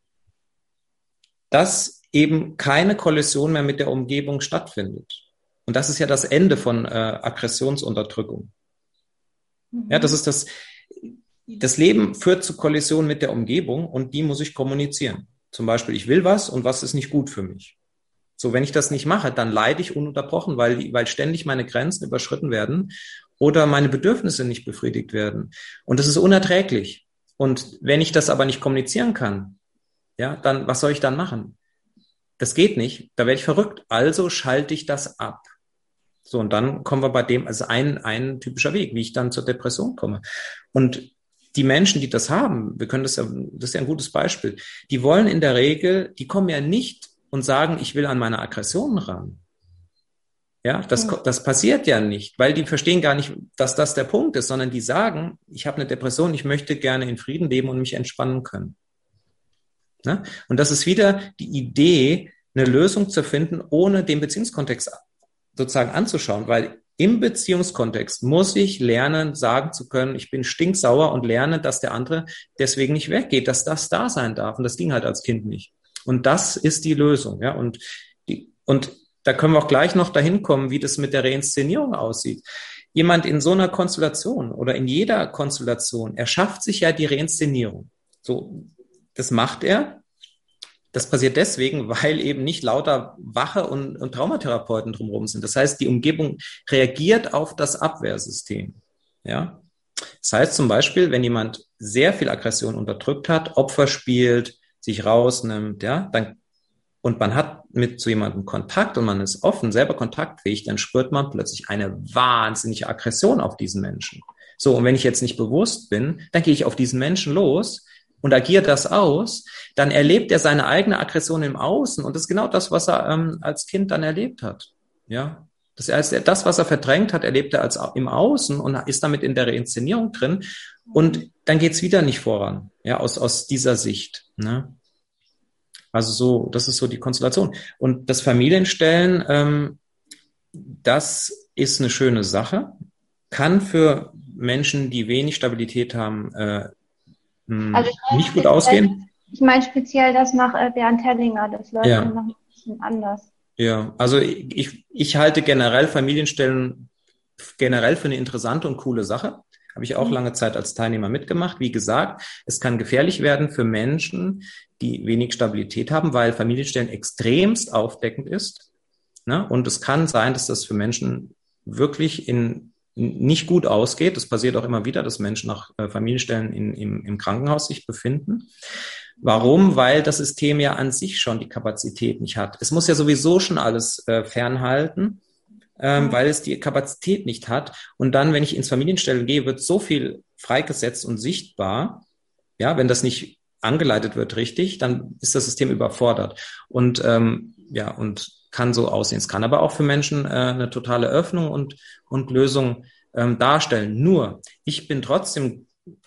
dass eben keine Kollision mehr mit der Umgebung stattfindet. Und das ist ja das Ende von äh, Aggressionsunterdrückung. Mhm. Ja, das ist das, das Leben führt zu Kollision mit der Umgebung und die muss ich kommunizieren. Zum Beispiel, ich will was und was ist nicht gut für mich. So, wenn ich das nicht mache, dann leide ich ununterbrochen, weil, weil ständig meine Grenzen überschritten werden oder meine Bedürfnisse nicht befriedigt werden. Und das ist unerträglich. Und wenn ich das aber nicht kommunizieren kann, ja, dann, was soll ich dann machen? Das geht nicht, da werde ich verrückt. Also schalte ich das ab. So, und dann kommen wir bei dem, also ein, ein typischer Weg, wie ich dann zur Depression komme. Und die Menschen, die das haben, wir können das ja, das ist ja ein gutes Beispiel, die wollen in der Regel, die kommen ja nicht und sagen, ich will an meine Aggressionen ran. Ja, das, das passiert ja nicht, weil die verstehen gar nicht, dass das der Punkt ist, sondern die sagen, ich habe eine Depression, ich möchte gerne in Frieden leben und mich entspannen können. Ne? Und das ist wieder die Idee, eine Lösung zu finden, ohne den Beziehungskontext sozusagen anzuschauen, weil im Beziehungskontext muss ich lernen, sagen zu können, ich bin stinksauer und lerne, dass der andere deswegen nicht weggeht, dass das da sein darf. Und das ging halt als Kind nicht. Und das ist die Lösung. Ja, und die, und da können wir auch gleich noch dahin kommen, wie das mit der Reinszenierung aussieht. Jemand in so einer Konstellation oder in jeder Konstellation erschafft sich ja die Reinszenierung. So, das macht er. Das passiert deswegen, weil eben nicht lauter Wache und, und Traumatherapeuten drumherum sind. Das heißt, die Umgebung reagiert auf das Abwehrsystem. Ja? Das heißt zum Beispiel, wenn jemand sehr viel Aggression unterdrückt hat, Opfer spielt, sich rausnimmt, ja, dann, und man hat mit so jemandem Kontakt und man ist offen, selber kontaktfähig, dann spürt man plötzlich eine wahnsinnige Aggression auf diesen Menschen. So, und wenn ich jetzt nicht bewusst bin, dann gehe ich auf diesen Menschen los und agiere das aus, dann erlebt er seine eigene Aggression im Außen. Und das ist genau das, was er ähm, als Kind dann erlebt hat. Ja, das heißt, das, was er verdrängt hat, erlebt er als im Außen und ist damit in der Reinszenierung drin. Und dann geht's wieder nicht voran, ja, aus, aus dieser Sicht. Ne? Also so, das ist so die Konstellation. Und das Familienstellen, ähm, das ist eine schöne Sache, kann für Menschen, die wenig Stabilität haben, äh, also nicht gut ausgehen. Ich meine speziell das nach äh, Bernd Hellinger, das läuft ja noch ein bisschen anders. Ja, also ich, ich halte generell Familienstellen generell für eine interessante und coole Sache. Habe ich auch mhm. lange Zeit als Teilnehmer mitgemacht. Wie gesagt, es kann gefährlich werden für Menschen, die wenig Stabilität haben, weil Familienstellen extremst aufdeckend ist. Ne? Und es kann sein, dass das für Menschen wirklich in nicht gut ausgeht. Das passiert auch immer wieder, dass Menschen nach äh, Familienstellen in, im, im Krankenhaus sich befinden. Warum? Weil das System ja an sich schon die Kapazität nicht hat. Es muss ja sowieso schon alles äh, fernhalten, ähm, weil es die Kapazität nicht hat. Und dann, wenn ich ins Familienstellen gehe, wird so viel freigesetzt und sichtbar. Ja, wenn das nicht angeleitet wird richtig, dann ist das System überfordert. Und ähm, ja, und kann so aussehen. Es kann aber auch für Menschen äh, eine totale Öffnung und, und Lösung ähm, darstellen. Nur, ich bin trotzdem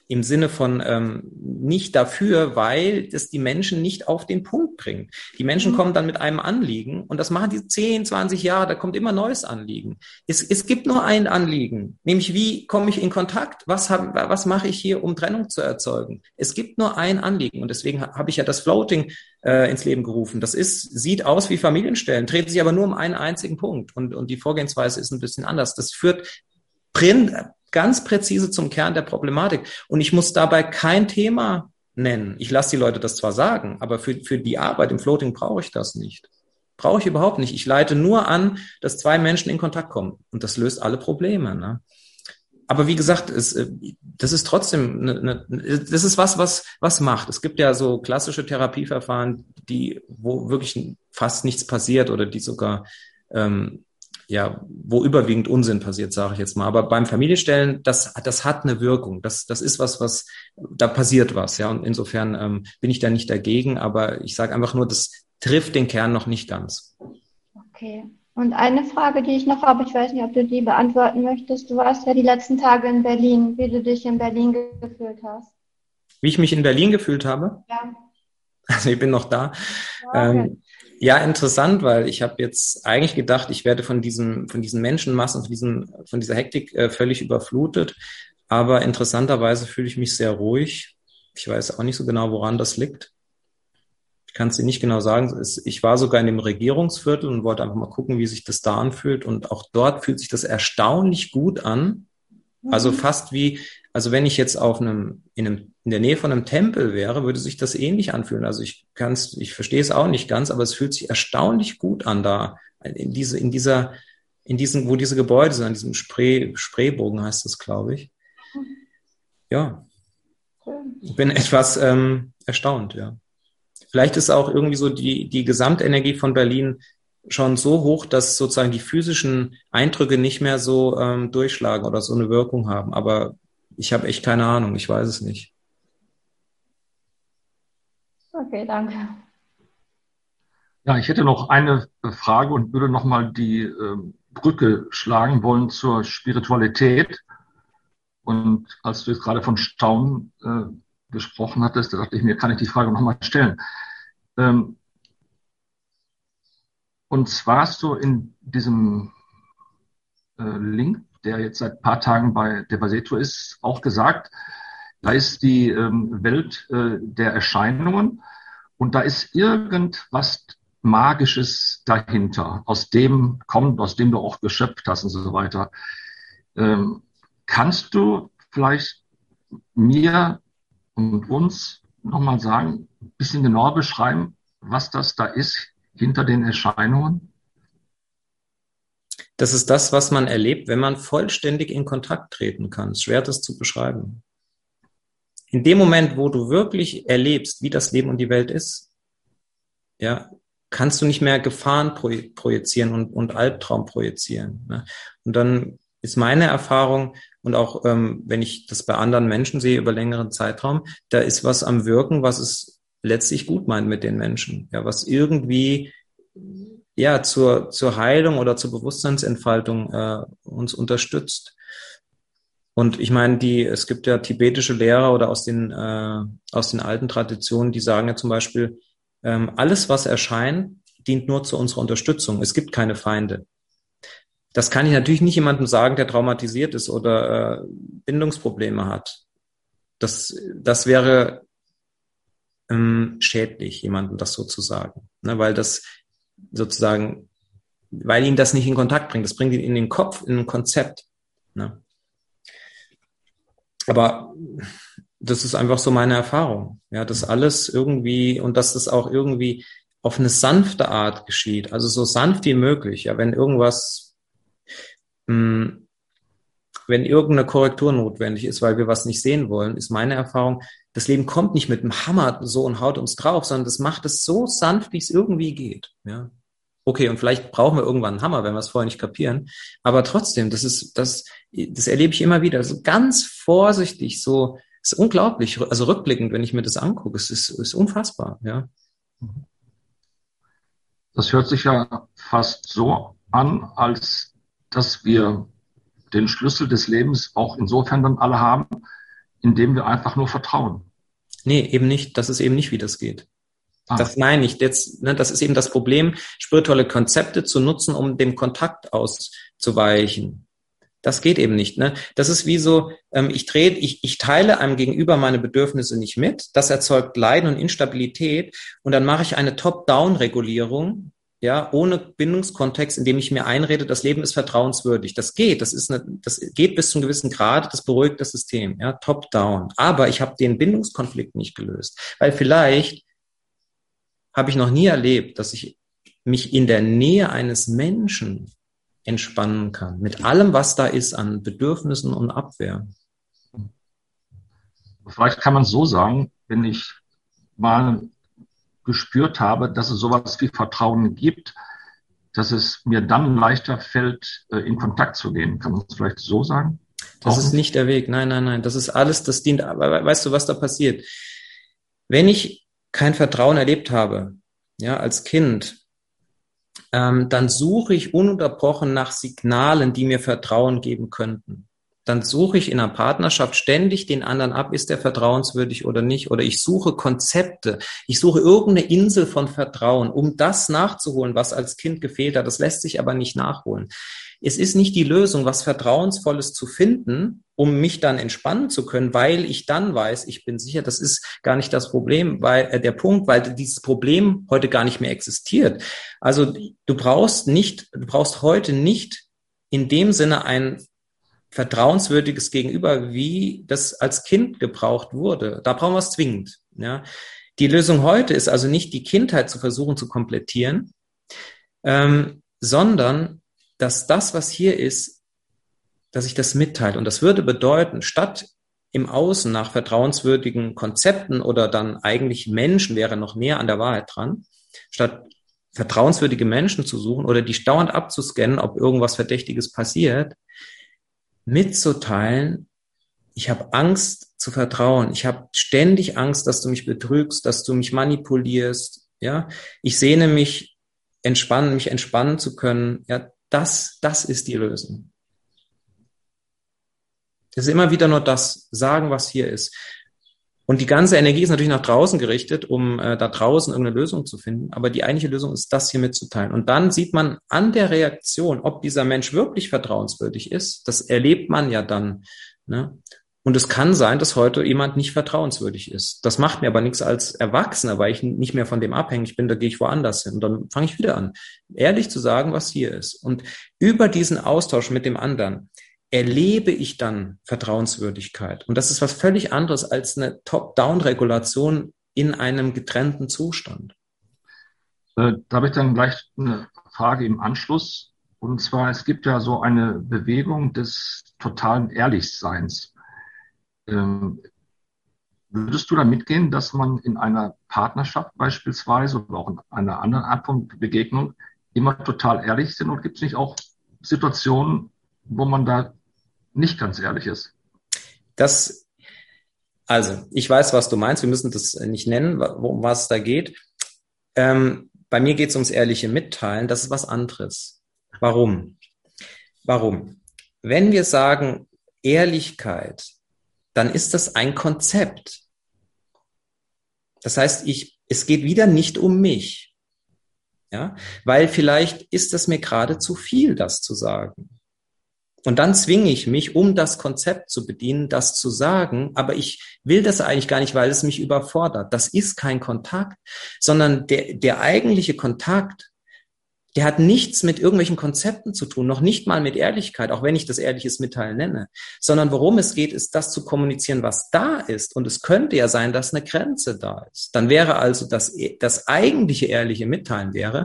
im Sinne von ähm, nicht dafür, weil das die Menschen nicht auf den Punkt bringt. Die Menschen kommen dann mit einem Anliegen und das machen die zehn, zwanzig Jahre, da kommt immer neues Anliegen. Es, es gibt nur ein Anliegen, nämlich wie komme ich in Kontakt? Was, hab, was mache ich hier, um Trennung zu erzeugen? Es gibt nur ein Anliegen und deswegen habe ich ja das Floating äh, ins Leben gerufen. Das ist, sieht aus wie Familienstellen, dreht sich aber nur um einen einzigen Punkt und, und die Vorgehensweise ist ein bisschen anders. Das führt prin, ganz präzise zum Kern der Problematik. Und ich muss dabei kein Thema nennen. Ich lasse die Leute das zwar sagen, aber für, für die Arbeit im Floating brauche ich das nicht. Brauche ich überhaupt nicht. Ich leite nur an, dass zwei Menschen in Kontakt kommen. Und das löst alle Probleme. Ne? Aber wie gesagt, es, das ist trotzdem, eine, eine, das ist was, was, was macht. Es gibt ja so klassische Therapieverfahren, die, wo wirklich fast nichts passiert oder die sogar, ähm, ja, wo überwiegend Unsinn passiert, sage ich jetzt mal. Aber beim Familienstellen, das, das hat eine Wirkung. Das, das ist was, was, da passiert was, ja. Und insofern ähm, bin ich da nicht dagegen, aber ich sage einfach nur, das trifft den Kern noch nicht ganz. Okay. Und eine Frage, die ich noch habe, ich weiß nicht, ob du die beantworten möchtest. Du warst ja die letzten Tage in Berlin, wie du dich in Berlin gefühlt hast. Wie ich mich in Berlin gefühlt habe? Ja. Also ich bin noch da. Okay. Ähm, Ja, interessant, weil ich habe jetzt eigentlich gedacht, ich werde von diesen von diesen Menschenmassen, von diesen von dieser Hektik äh, völlig überflutet. Aber interessanterweise fühle ich mich sehr ruhig. Ich weiß auch nicht so genau, woran das liegt. Ich kann es dir nicht genau sagen. Es, ich war sogar in dem Regierungsviertel und wollte einfach mal gucken, wie sich das da anfühlt. Und auch dort fühlt sich das erstaunlich gut an. Also fast wie, also wenn ich jetzt auf einem, in einem, in der Nähe von einem Tempel wäre, würde sich das ähnlich anfühlen. Also ich kann's, ich verstehe es auch nicht ganz, aber es fühlt sich erstaunlich gut an da, in diese, in dieser, in diesen, wo diese Gebäude sind, an diesem Spree, Spreebogen heißt das, glaube ich. Ja. Ich bin etwas, ähm, erstaunt, ja. Vielleicht ist auch irgendwie so die, die Gesamtenergie von Berlin schon so hoch, dass sozusagen die physischen Eindrücke nicht mehr so ähm, durchschlagen oder so eine Wirkung haben. Aber ich habe echt keine Ahnung, ich weiß es nicht. Okay, danke. Ja, ich hätte noch eine Frage und würde nochmal die äh, Brücke schlagen wollen zur Spiritualität. Und als du jetzt gerade von Staunen äh, gesprochen hattest, da dachte ich mir, kann ich die Frage nochmal stellen. Ähm, Und zwar so in diesem äh, Link, der jetzt seit ein paar Tagen bei Devaseto ist, auch gesagt, da ist die ähm, Welt äh, der Erscheinungen und da ist irgendwas Magisches dahinter, aus dem kommt, aus dem du auch geschöpft hast und so weiter. Ähm, kannst du vielleicht mir und uns nochmal sagen, ein bisschen genauer beschreiben, was das da ist hinter den Erscheinungen? Das ist das, was man erlebt, wenn man vollständig in Kontakt treten kann. Es ist schwer, das zu beschreiben. In dem Moment, wo du wirklich erlebst, wie das Leben und die Welt ist, ja, kannst du nicht mehr Gefahren projizieren und, und Albtraum projizieren. Ne? Und dann ist meine Erfahrung, und auch ähm, wenn ich das bei anderen Menschen sehe über längeren Zeitraum, da ist was am Wirken, was es letztlich gut meint mit den Menschen, ja, was irgendwie ja zur zur Heilung oder zur Bewusstseinsentfaltung äh, uns unterstützt. Und ich meine, die es gibt ja tibetische Lehrer oder aus den äh, aus den alten Traditionen, die sagen ja zum Beispiel, ähm, alles was erscheint, dient nur zu unserer Unterstützung. Es gibt keine Feinde. Das kann ich natürlich nicht jemandem sagen, der traumatisiert ist oder äh, Bindungsprobleme hat. Das das wäre ähm, schädlich, jemandem das so zu sagen, ne, weil das sozusagen, weil ihn das nicht in Kontakt bringt. Das bringt ihn in den Kopf, in ein Konzept. Ne. Aber das ist einfach so meine Erfahrung, ja, dass alles irgendwie und dass das auch irgendwie auf eine sanfte Art geschieht, also so sanft wie möglich. Ja, wenn irgendwas, mh, wenn irgendeine Korrektur notwendig ist, weil wir was nicht sehen wollen, ist meine Erfahrung, das Leben kommt nicht mit einem Hammer so und haut uns drauf, sondern das macht es so sanft, wie es irgendwie geht. Ja, okay, und vielleicht brauchen wir irgendwann einen Hammer, wenn wir es vorher nicht kapieren. Aber trotzdem, das ist, das, das erlebe ich immer wieder. So ganz vorsichtig, so, ist unglaublich. Also rückblickend, wenn ich mir das angucke, es ist, ist unfassbar, ja. Das hört sich ja fast so an, als dass wir den Schlüssel des Lebens auch insofern dann alle haben, indem wir einfach nur vertrauen. Nee, eben nicht. Das ist eben nicht, wie das geht. Ah. Das meine ich. Jetzt, ne, das ist eben das Problem, spirituelle Konzepte zu nutzen, um dem Kontakt auszuweichen. Das geht eben nicht. Ne? Das ist wie so, ähm, ich, drehe, ich, ich teile einem Gegenüber meine Bedürfnisse nicht mit. Das erzeugt Leiden und Instabilität. Und dann mache ich eine Top-Down-Regulierung, ja, ohne Bindungskontext, indem ich mir einrede, das Leben ist vertrauenswürdig. Das geht. Das ist eine, das geht bis zu einem gewissen Grad. Das beruhigt das System. Ja, Top-Down. Aber ich habe den Bindungskonflikt nicht gelöst. Weil vielleicht habe ich noch nie erlebt, dass ich mich in der Nähe eines Menschen entspannen kann. Mit allem, was da ist an Bedürfnissen und Abwehr. Vielleicht kann man so sagen, wenn ich mal gespürt habe, dass es sowas wie Vertrauen gibt, dass es mir dann leichter fällt, in Kontakt zu gehen. Kann man es vielleicht so sagen? Das Auch ist nicht der Weg. Nein, nein, nein. Das ist alles, das dient. Aber weißt du, was da passiert? Wenn ich kein Vertrauen erlebt habe, ja, als Kind, ähm, dann suche ich ununterbrochen nach Signalen, die mir Vertrauen geben könnten. Dann suche ich in einer Partnerschaft ständig den anderen ab, ist der vertrauenswürdig oder nicht? Oder ich suche Konzepte. Ich suche irgendeine Insel von Vertrauen, um das nachzuholen, was als Kind gefehlt hat. Das lässt sich aber nicht nachholen. Es ist nicht die Lösung, was Vertrauensvolles zu finden, um mich dann entspannen zu können, weil ich dann weiß, ich bin sicher, das ist gar nicht das Problem, weil äh, der Punkt, weil dieses Problem heute gar nicht mehr existiert. Also du brauchst nicht, du brauchst heute nicht in dem Sinne ein vertrauenswürdiges Gegenüber, wie das als Kind gebraucht wurde. Da brauchen wir es zwingend. Ja. Die Lösung heute ist also nicht, die Kindheit zu versuchen zu komplettieren, ähm, sondern dass das, was hier ist, dass ich das mitteile. Und das würde bedeuten, statt im Außen nach vertrauenswürdigen Konzepten oder dann eigentlich Menschen, wäre noch näher an der Wahrheit dran, statt vertrauenswürdige Menschen zu suchen oder die dauernd abzuscannen, ob irgendwas Verdächtiges passiert, mitzuteilen, ich habe Angst zu vertrauen, ich habe ständig Angst, dass du mich betrügst, dass du mich manipulierst, ja, ich sehne mich, entspannen, mich entspannen zu können, ja, das, das ist die Lösung. Es ist immer wieder nur das, sagen, was hier ist. Und die ganze Energie ist natürlich nach draußen gerichtet, um äh, da draußen irgendeine Lösung zu finden. Aber die eigentliche Lösung ist, das hier mitzuteilen. Und dann sieht man an der Reaktion, ob dieser Mensch wirklich vertrauenswürdig ist. Das erlebt man ja dann. Ne? Und es kann sein, dass heute jemand nicht vertrauenswürdig ist. Das macht mir aber nichts als Erwachsener, weil ich nicht mehr von dem abhängig bin. Da gehe ich woanders hin. Und dann fange ich wieder an, ehrlich zu sagen, was hier ist. Und über diesen Austausch mit dem anderen erlebe ich dann Vertrauenswürdigkeit. Und das ist was völlig anderes als eine Top-Down-Regulation in einem getrennten Zustand. Äh, da habe ich dann gleich eine Frage im Anschluss. Und zwar, es gibt ja so eine Bewegung des totalen Ehrlichseins. Ähm, würdest du da mitgehen, dass man in einer Partnerschaft beispielsweise oder auch in einer anderen Art von Begegnung immer total ehrlich sind? Oder gibt es nicht auch Situationen, wo man da nicht ganz ehrlich ist? Das, also, ich weiß, was du meinst. Wir müssen das nicht nennen, um was es da geht. Ähm, bei mir geht es ums ehrliche Mitteilen. Das ist was anderes. Warum? Warum? Wenn wir sagen Ehrlichkeit, dann ist das ein Konzept. Das heißt, ich, es geht wieder nicht um mich. Ja, weil vielleicht ist es mir gerade zu viel, das zu sagen. Und dann zwinge ich mich, um das Konzept zu bedienen, das zu sagen, aber ich will das eigentlich gar nicht, weil es mich überfordert. Das ist kein Kontakt, sondern der, der eigentliche Kontakt, der hat nichts mit irgendwelchen Konzepten zu tun, noch nicht mal mit Ehrlichkeit, auch wenn ich das ehrliches Mitteilen nenne, sondern worum es geht, ist das zu kommunizieren, was da ist. Und es könnte ja sein, dass eine Grenze da ist. Dann wäre also das, das eigentliche ehrliche Mitteilen wäre,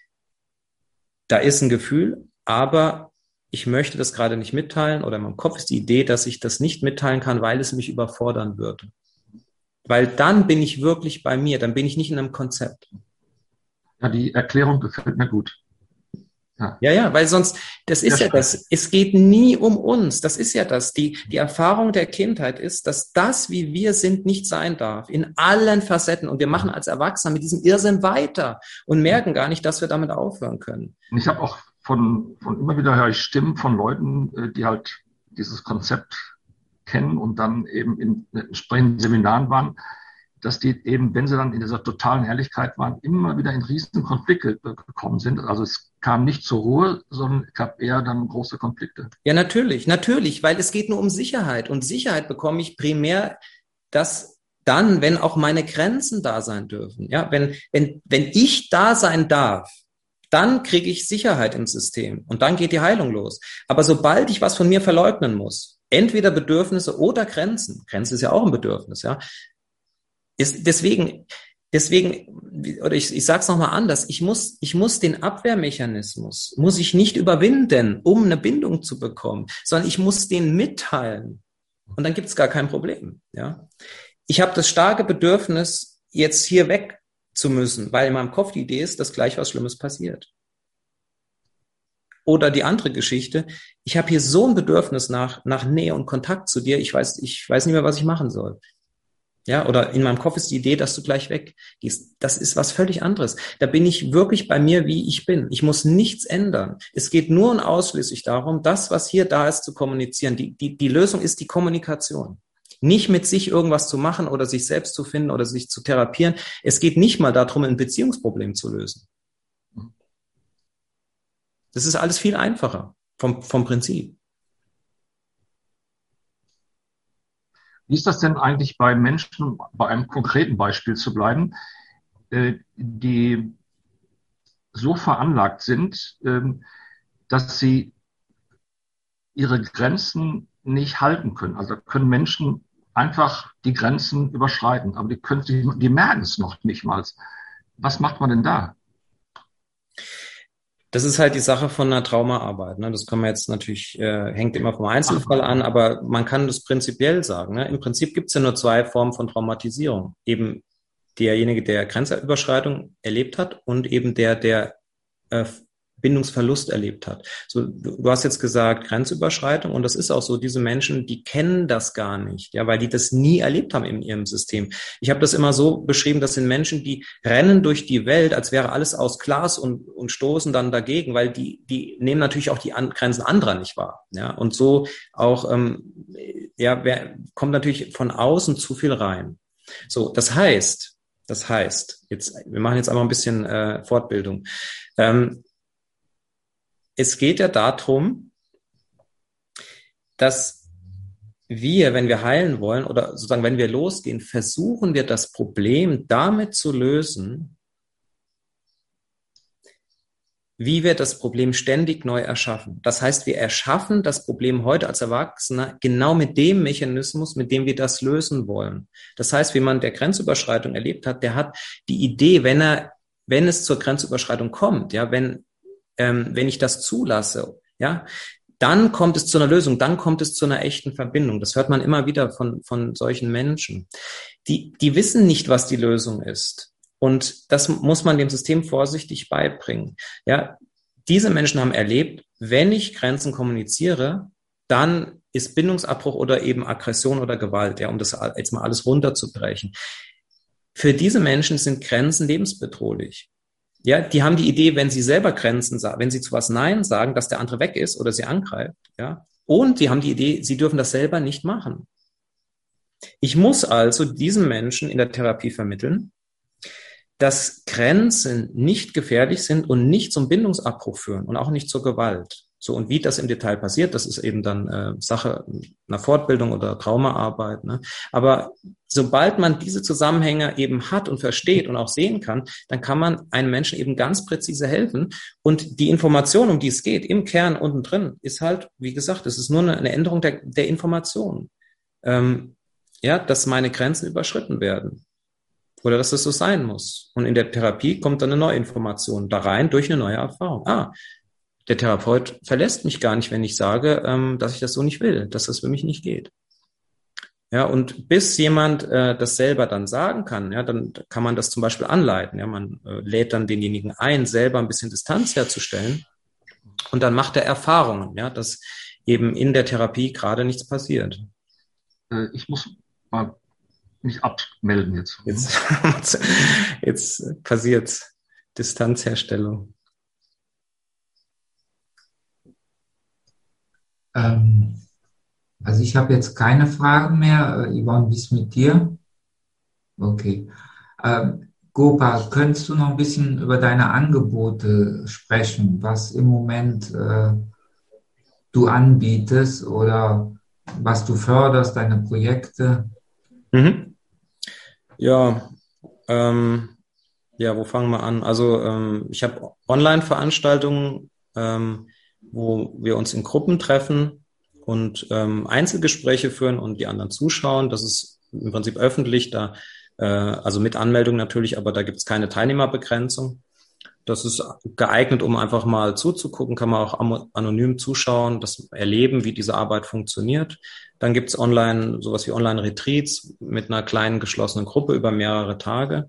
da ist ein Gefühl, aber ich möchte das gerade nicht mitteilen oder in meinem Kopf ist die Idee, dass ich das nicht mitteilen kann, weil es mich überfordern würde. Weil dann bin ich wirklich bei mir, dann bin ich nicht in einem Konzept. Ja, die Erklärung gefällt mir gut. Ja, ja, ja, weil sonst, das ist ja, ja das, es geht nie um uns, das ist ja das, die, die Erfahrung der Kindheit ist, dass das, wie wir sind, nicht sein darf, in allen Facetten und wir machen als Erwachsene mit diesem Irrsinn weiter und merken gar nicht, dass wir damit aufhören können. Und ich habe auch von, von immer wieder höre ich Stimmen von Leuten, die halt dieses Konzept kennen und dann eben in entsprechenden Seminaren waren, dass die eben, wenn sie dann in dieser totalen Ehrlichkeit waren, immer wieder in riesen Konflikte gekommen sind. Also es kam nicht zur Ruhe, sondern es gab eher dann große Konflikte. Ja, natürlich, natürlich, weil es geht nur um Sicherheit. Und Sicherheit bekomme ich primär, dass dann, wenn auch meine Grenzen da sein dürfen. Ja, wenn, wenn, wenn ich da sein darf, dann kriege ich Sicherheit im System und dann geht die Heilung los. Aber sobald ich was von mir verleugnen muss, entweder Bedürfnisse oder Grenzen, Grenze ist ja auch ein Bedürfnis, ja, ist deswegen, deswegen, oder ich, ich sage es nochmal anders, ich muss, ich muss den Abwehrmechanismus, muss ich nicht überwinden, um eine Bindung zu bekommen, sondern ich muss den mitteilen und dann gibt es gar kein Problem. Ja, ich habe das starke Bedürfnis, jetzt hier weg zu müssen, weil in meinem Kopf die Idee ist, dass gleich was Schlimmes passiert. Oder die andere Geschichte, ich habe hier so ein Bedürfnis nach, nach Nähe und Kontakt zu dir, ich weiß, ich weiß nicht mehr, was ich machen soll. Ja, oder in meinem Kopf ist die Idee, dass du gleich weggehst. Das ist was völlig anderes. Da bin ich wirklich bei mir, wie ich bin. Ich muss nichts ändern. Es geht nur und ausschließlich darum, das, was hier da ist, zu kommunizieren. Die, die, die Lösung ist die Kommunikation. Nicht mit sich irgendwas zu machen oder sich selbst zu finden oder sich zu therapieren. Es geht nicht mal darum, ein Beziehungsproblem zu lösen. Das ist alles viel einfacher vom, vom Prinzip. Wie ist das denn eigentlich bei Menschen, bei einem konkreten Beispiel zu bleiben, die so veranlagt sind, dass sie ihre Grenzen nicht halten können? Also können Menschen einfach die Grenzen überschreiten, aber die können, die, die merken es noch nicht mal. Was macht man denn da? Das ist halt die Sache von einer Traumaarbeit. Ne? Das kann man jetzt natürlich, äh, hängt immer vom Einzelfall an, aber man kann das prinzipiell sagen. Ne? Im Prinzip gibt es ja nur zwei Formen von Traumatisierung. Eben derjenige, der Grenzüberschreitung erlebt hat und eben der, der äh, Bindungsverlust erlebt hat. So, du, du hast jetzt gesagt Grenzüberschreitung und das ist auch so. Diese Menschen, die kennen das gar nicht, ja, weil die das nie erlebt haben in ihrem System. Ich habe das immer so beschrieben, das sind Menschen, die rennen durch die Welt, als wäre alles aus Glas und, und stoßen dann dagegen, weil die, die nehmen natürlich auch die An- Grenzen anderer nicht wahr, ja, und so auch, ähm, ja, wer, kommt natürlich von außen zu viel rein. So, das heißt, das heißt, jetzt, wir machen jetzt einmal ein bisschen äh, Fortbildung. Ähm, Es geht ja darum, dass wir, wenn wir heilen wollen oder sozusagen, wenn wir losgehen, versuchen wir das Problem damit zu lösen, wie wir das Problem ständig neu erschaffen. Das heißt, wir erschaffen das Problem heute als Erwachsener genau mit dem Mechanismus, mit dem wir das lösen wollen. Das heißt, wie man der Grenzüberschreitung erlebt hat, der hat die Idee, wenn er, wenn es zur Grenzüberschreitung kommt, ja, wenn Ähm, wenn ich das zulasse, ja, dann kommt es zu einer Lösung, dann kommt es zu einer echten Verbindung. Das hört man immer wieder von, von solchen Menschen. Die, die wissen nicht, was die Lösung ist. Und das muss man dem System vorsichtig beibringen. Ja, diese Menschen haben erlebt, wenn ich Grenzen kommuniziere, dann ist Bindungsabbruch oder eben Aggression oder Gewalt, ja, um das jetzt mal alles runterzubrechen. Für diese Menschen sind Grenzen lebensbedrohlich. Ja, die haben die Idee, wenn sie selber Grenzen sagen, wenn sie zu was Nein sagen, dass der andere weg ist oder sie angreift, ja. Und die haben die Idee, sie dürfen das selber nicht machen. Ich muss also diesen Menschen in der Therapie vermitteln, dass Grenzen nicht gefährlich sind und nicht zum Bindungsabbruch führen und auch nicht zur Gewalt. So, und wie das im Detail passiert, das ist eben dann äh, Sache einer Fortbildung oder Traumaarbeit. Ne? Aber sobald man diese Zusammenhänge eben hat und versteht und auch sehen kann, dann kann man einem Menschen eben ganz präzise helfen. Und die Information, um die es geht, im Kern unten drin, ist halt, wie gesagt, es ist nur eine, eine Änderung der, der Information. Ähm, ja, dass meine Grenzen überschritten werden. Oder dass das so sein muss. Und in der Therapie kommt dann eine neue Information da rein durch eine neue Erfahrung. Ah, der Therapeut verlässt mich gar nicht, wenn ich sage, ähm, dass ich das so nicht will, dass das für mich nicht geht. Ja, und bis jemand äh, das selber dann sagen kann, ja, dann kann man das zum Beispiel anleiten. Ja, man äh, lädt dann denjenigen ein, selber ein bisschen Distanz herzustellen. Und dann macht er Erfahrungen, ja, dass eben in der Therapie gerade nichts passiert. Äh, ich muss mal mich abmelden jetzt. Jetzt, jetzt passiert Distanzherstellung. Ähm, Also ich habe jetzt keine Fragen mehr. Äh, Yvonne, wie ist mit dir? Okay. Ähm, Gopal, könntest du noch ein bisschen über deine Angebote sprechen, was im Moment äh, du anbietest oder was du förderst, deine Projekte? Mhm. Ja, ähm, ja, wo fangen wir an? Also ähm, ich habe Online-Veranstaltungen, ähm, wo wir uns in Gruppen treffen und ähm, Einzelgespräche führen und die anderen zuschauen. Das ist im Prinzip öffentlich, da äh, also mit Anmeldung natürlich, aber da gibt es keine Teilnehmerbegrenzung. Das ist geeignet, um einfach mal zuzugucken, kann man auch anonym zuschauen, das erleben, wie diese Arbeit funktioniert. Dann gibt's online sowas wie Online-Retreats mit einer kleinen geschlossenen Gruppe über mehrere Tage.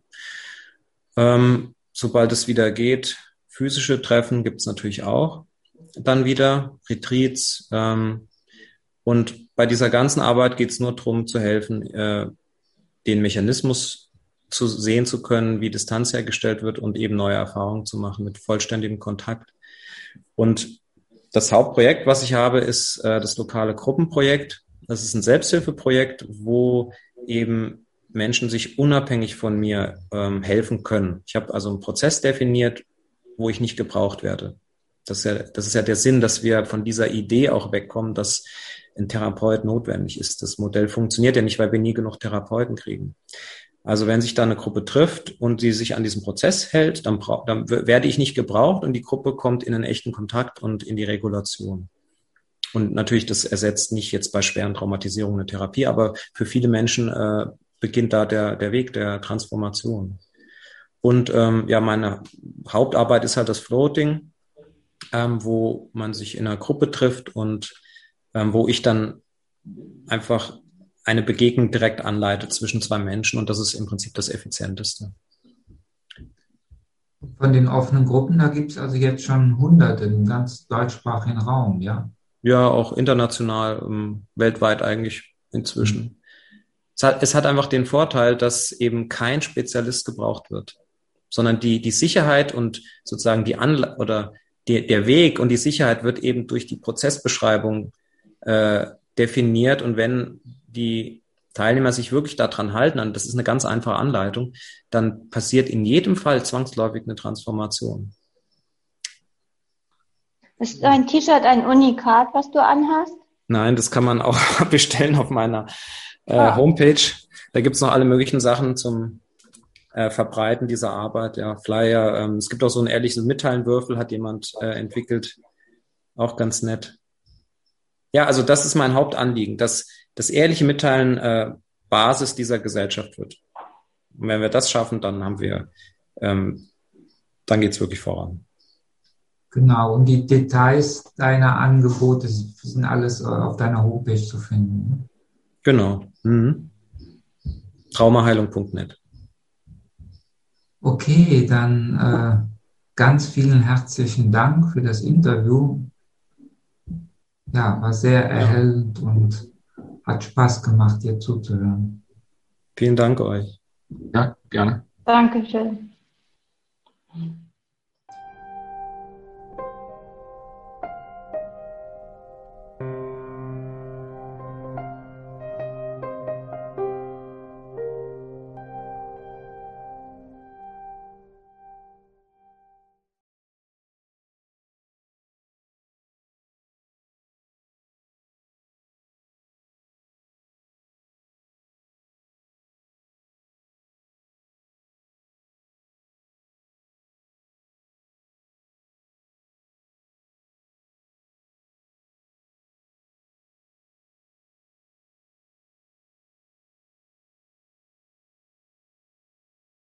Ähm, sobald es wieder geht, physische Treffen gibt's natürlich auch. Dann wieder Retreats. Ähm, und bei dieser ganzen Arbeit geht's nur darum, zu helfen, äh, den Mechanismus zu sehen zu können, wie Distanz hergestellt wird und eben neue Erfahrungen zu machen mit vollständigem Kontakt. Und das Hauptprojekt, was ich habe, ist äh, das lokale Gruppenprojekt. Das ist ein Selbsthilfeprojekt, wo eben Menschen sich unabhängig von mir ähm, helfen können. Ich habe also einen Prozess definiert, wo ich nicht gebraucht werde. Das ist ja, das ist ja der Sinn, dass wir von dieser Idee auch wegkommen, dass ein Therapeut notwendig ist. Das Modell funktioniert ja nicht, weil wir nie genug Therapeuten kriegen. Also wenn sich da eine Gruppe trifft und sie sich an diesem Prozess hält, dann, bra- dann werde ich nicht gebraucht und die Gruppe kommt in einen echten Kontakt und in die Regulation. Und natürlich, das ersetzt nicht jetzt bei schweren Traumatisierungen eine Therapie, aber für viele Menschen äh, beginnt da der, der Weg der Transformation. Und ähm, ja, meine Hauptarbeit ist halt das Floating, ähm, wo man sich in einer Gruppe trifft und ähm, wo ich dann einfach eine Begegnung direkt anleite zwischen zwei Menschen und das ist im Prinzip das Effizienteste. Von den offenen Gruppen, da gibt es also jetzt schon Hunderte im ganz deutschsprachigen Raum, ja? Ja, auch international, ähm, weltweit eigentlich inzwischen. Mhm. Es hat, es hat einfach den Vorteil, dass eben kein Spezialist gebraucht wird, sondern die, die Sicherheit und sozusagen die Anle- oder die, der Weg und die Sicherheit wird eben durch die Prozessbeschreibung äh, definiert. Und wenn die Teilnehmer sich wirklich daran halten, und das ist eine ganz einfache Anleitung, dann passiert in jedem Fall zwangsläufig eine Transformation. Ist dein T-Shirt ein Unikat, was du anhast? Nein, das kann man auch bestellen auf meiner äh, Ah. Homepage. Da gibt's noch alle möglichen Sachen zum äh, Verbreiten dieser Arbeit. Ja, Flyer. Ähm, es gibt auch so ein ehrliches Mitteilenwürfel, hat jemand äh, entwickelt. Auch ganz nett. Ja, also das ist mein Hauptanliegen, dass das ehrliche Mitteilen äh, Basis dieser Gesellschaft wird. Und wenn wir das schaffen, dann haben wir, ähm, dann geht's wirklich voran. Genau, und die Details deiner Angebote sind alles auf deiner Homepage zu finden. Genau. Mhm. Traumaheilung punkt net. Okay, dann äh, ganz vielen herzlichen Dank für das Interview. Ja, war sehr erhellend und hat Spaß gemacht, dir zuzuhören. Vielen Dank euch. Ja, gerne. Dankeschön.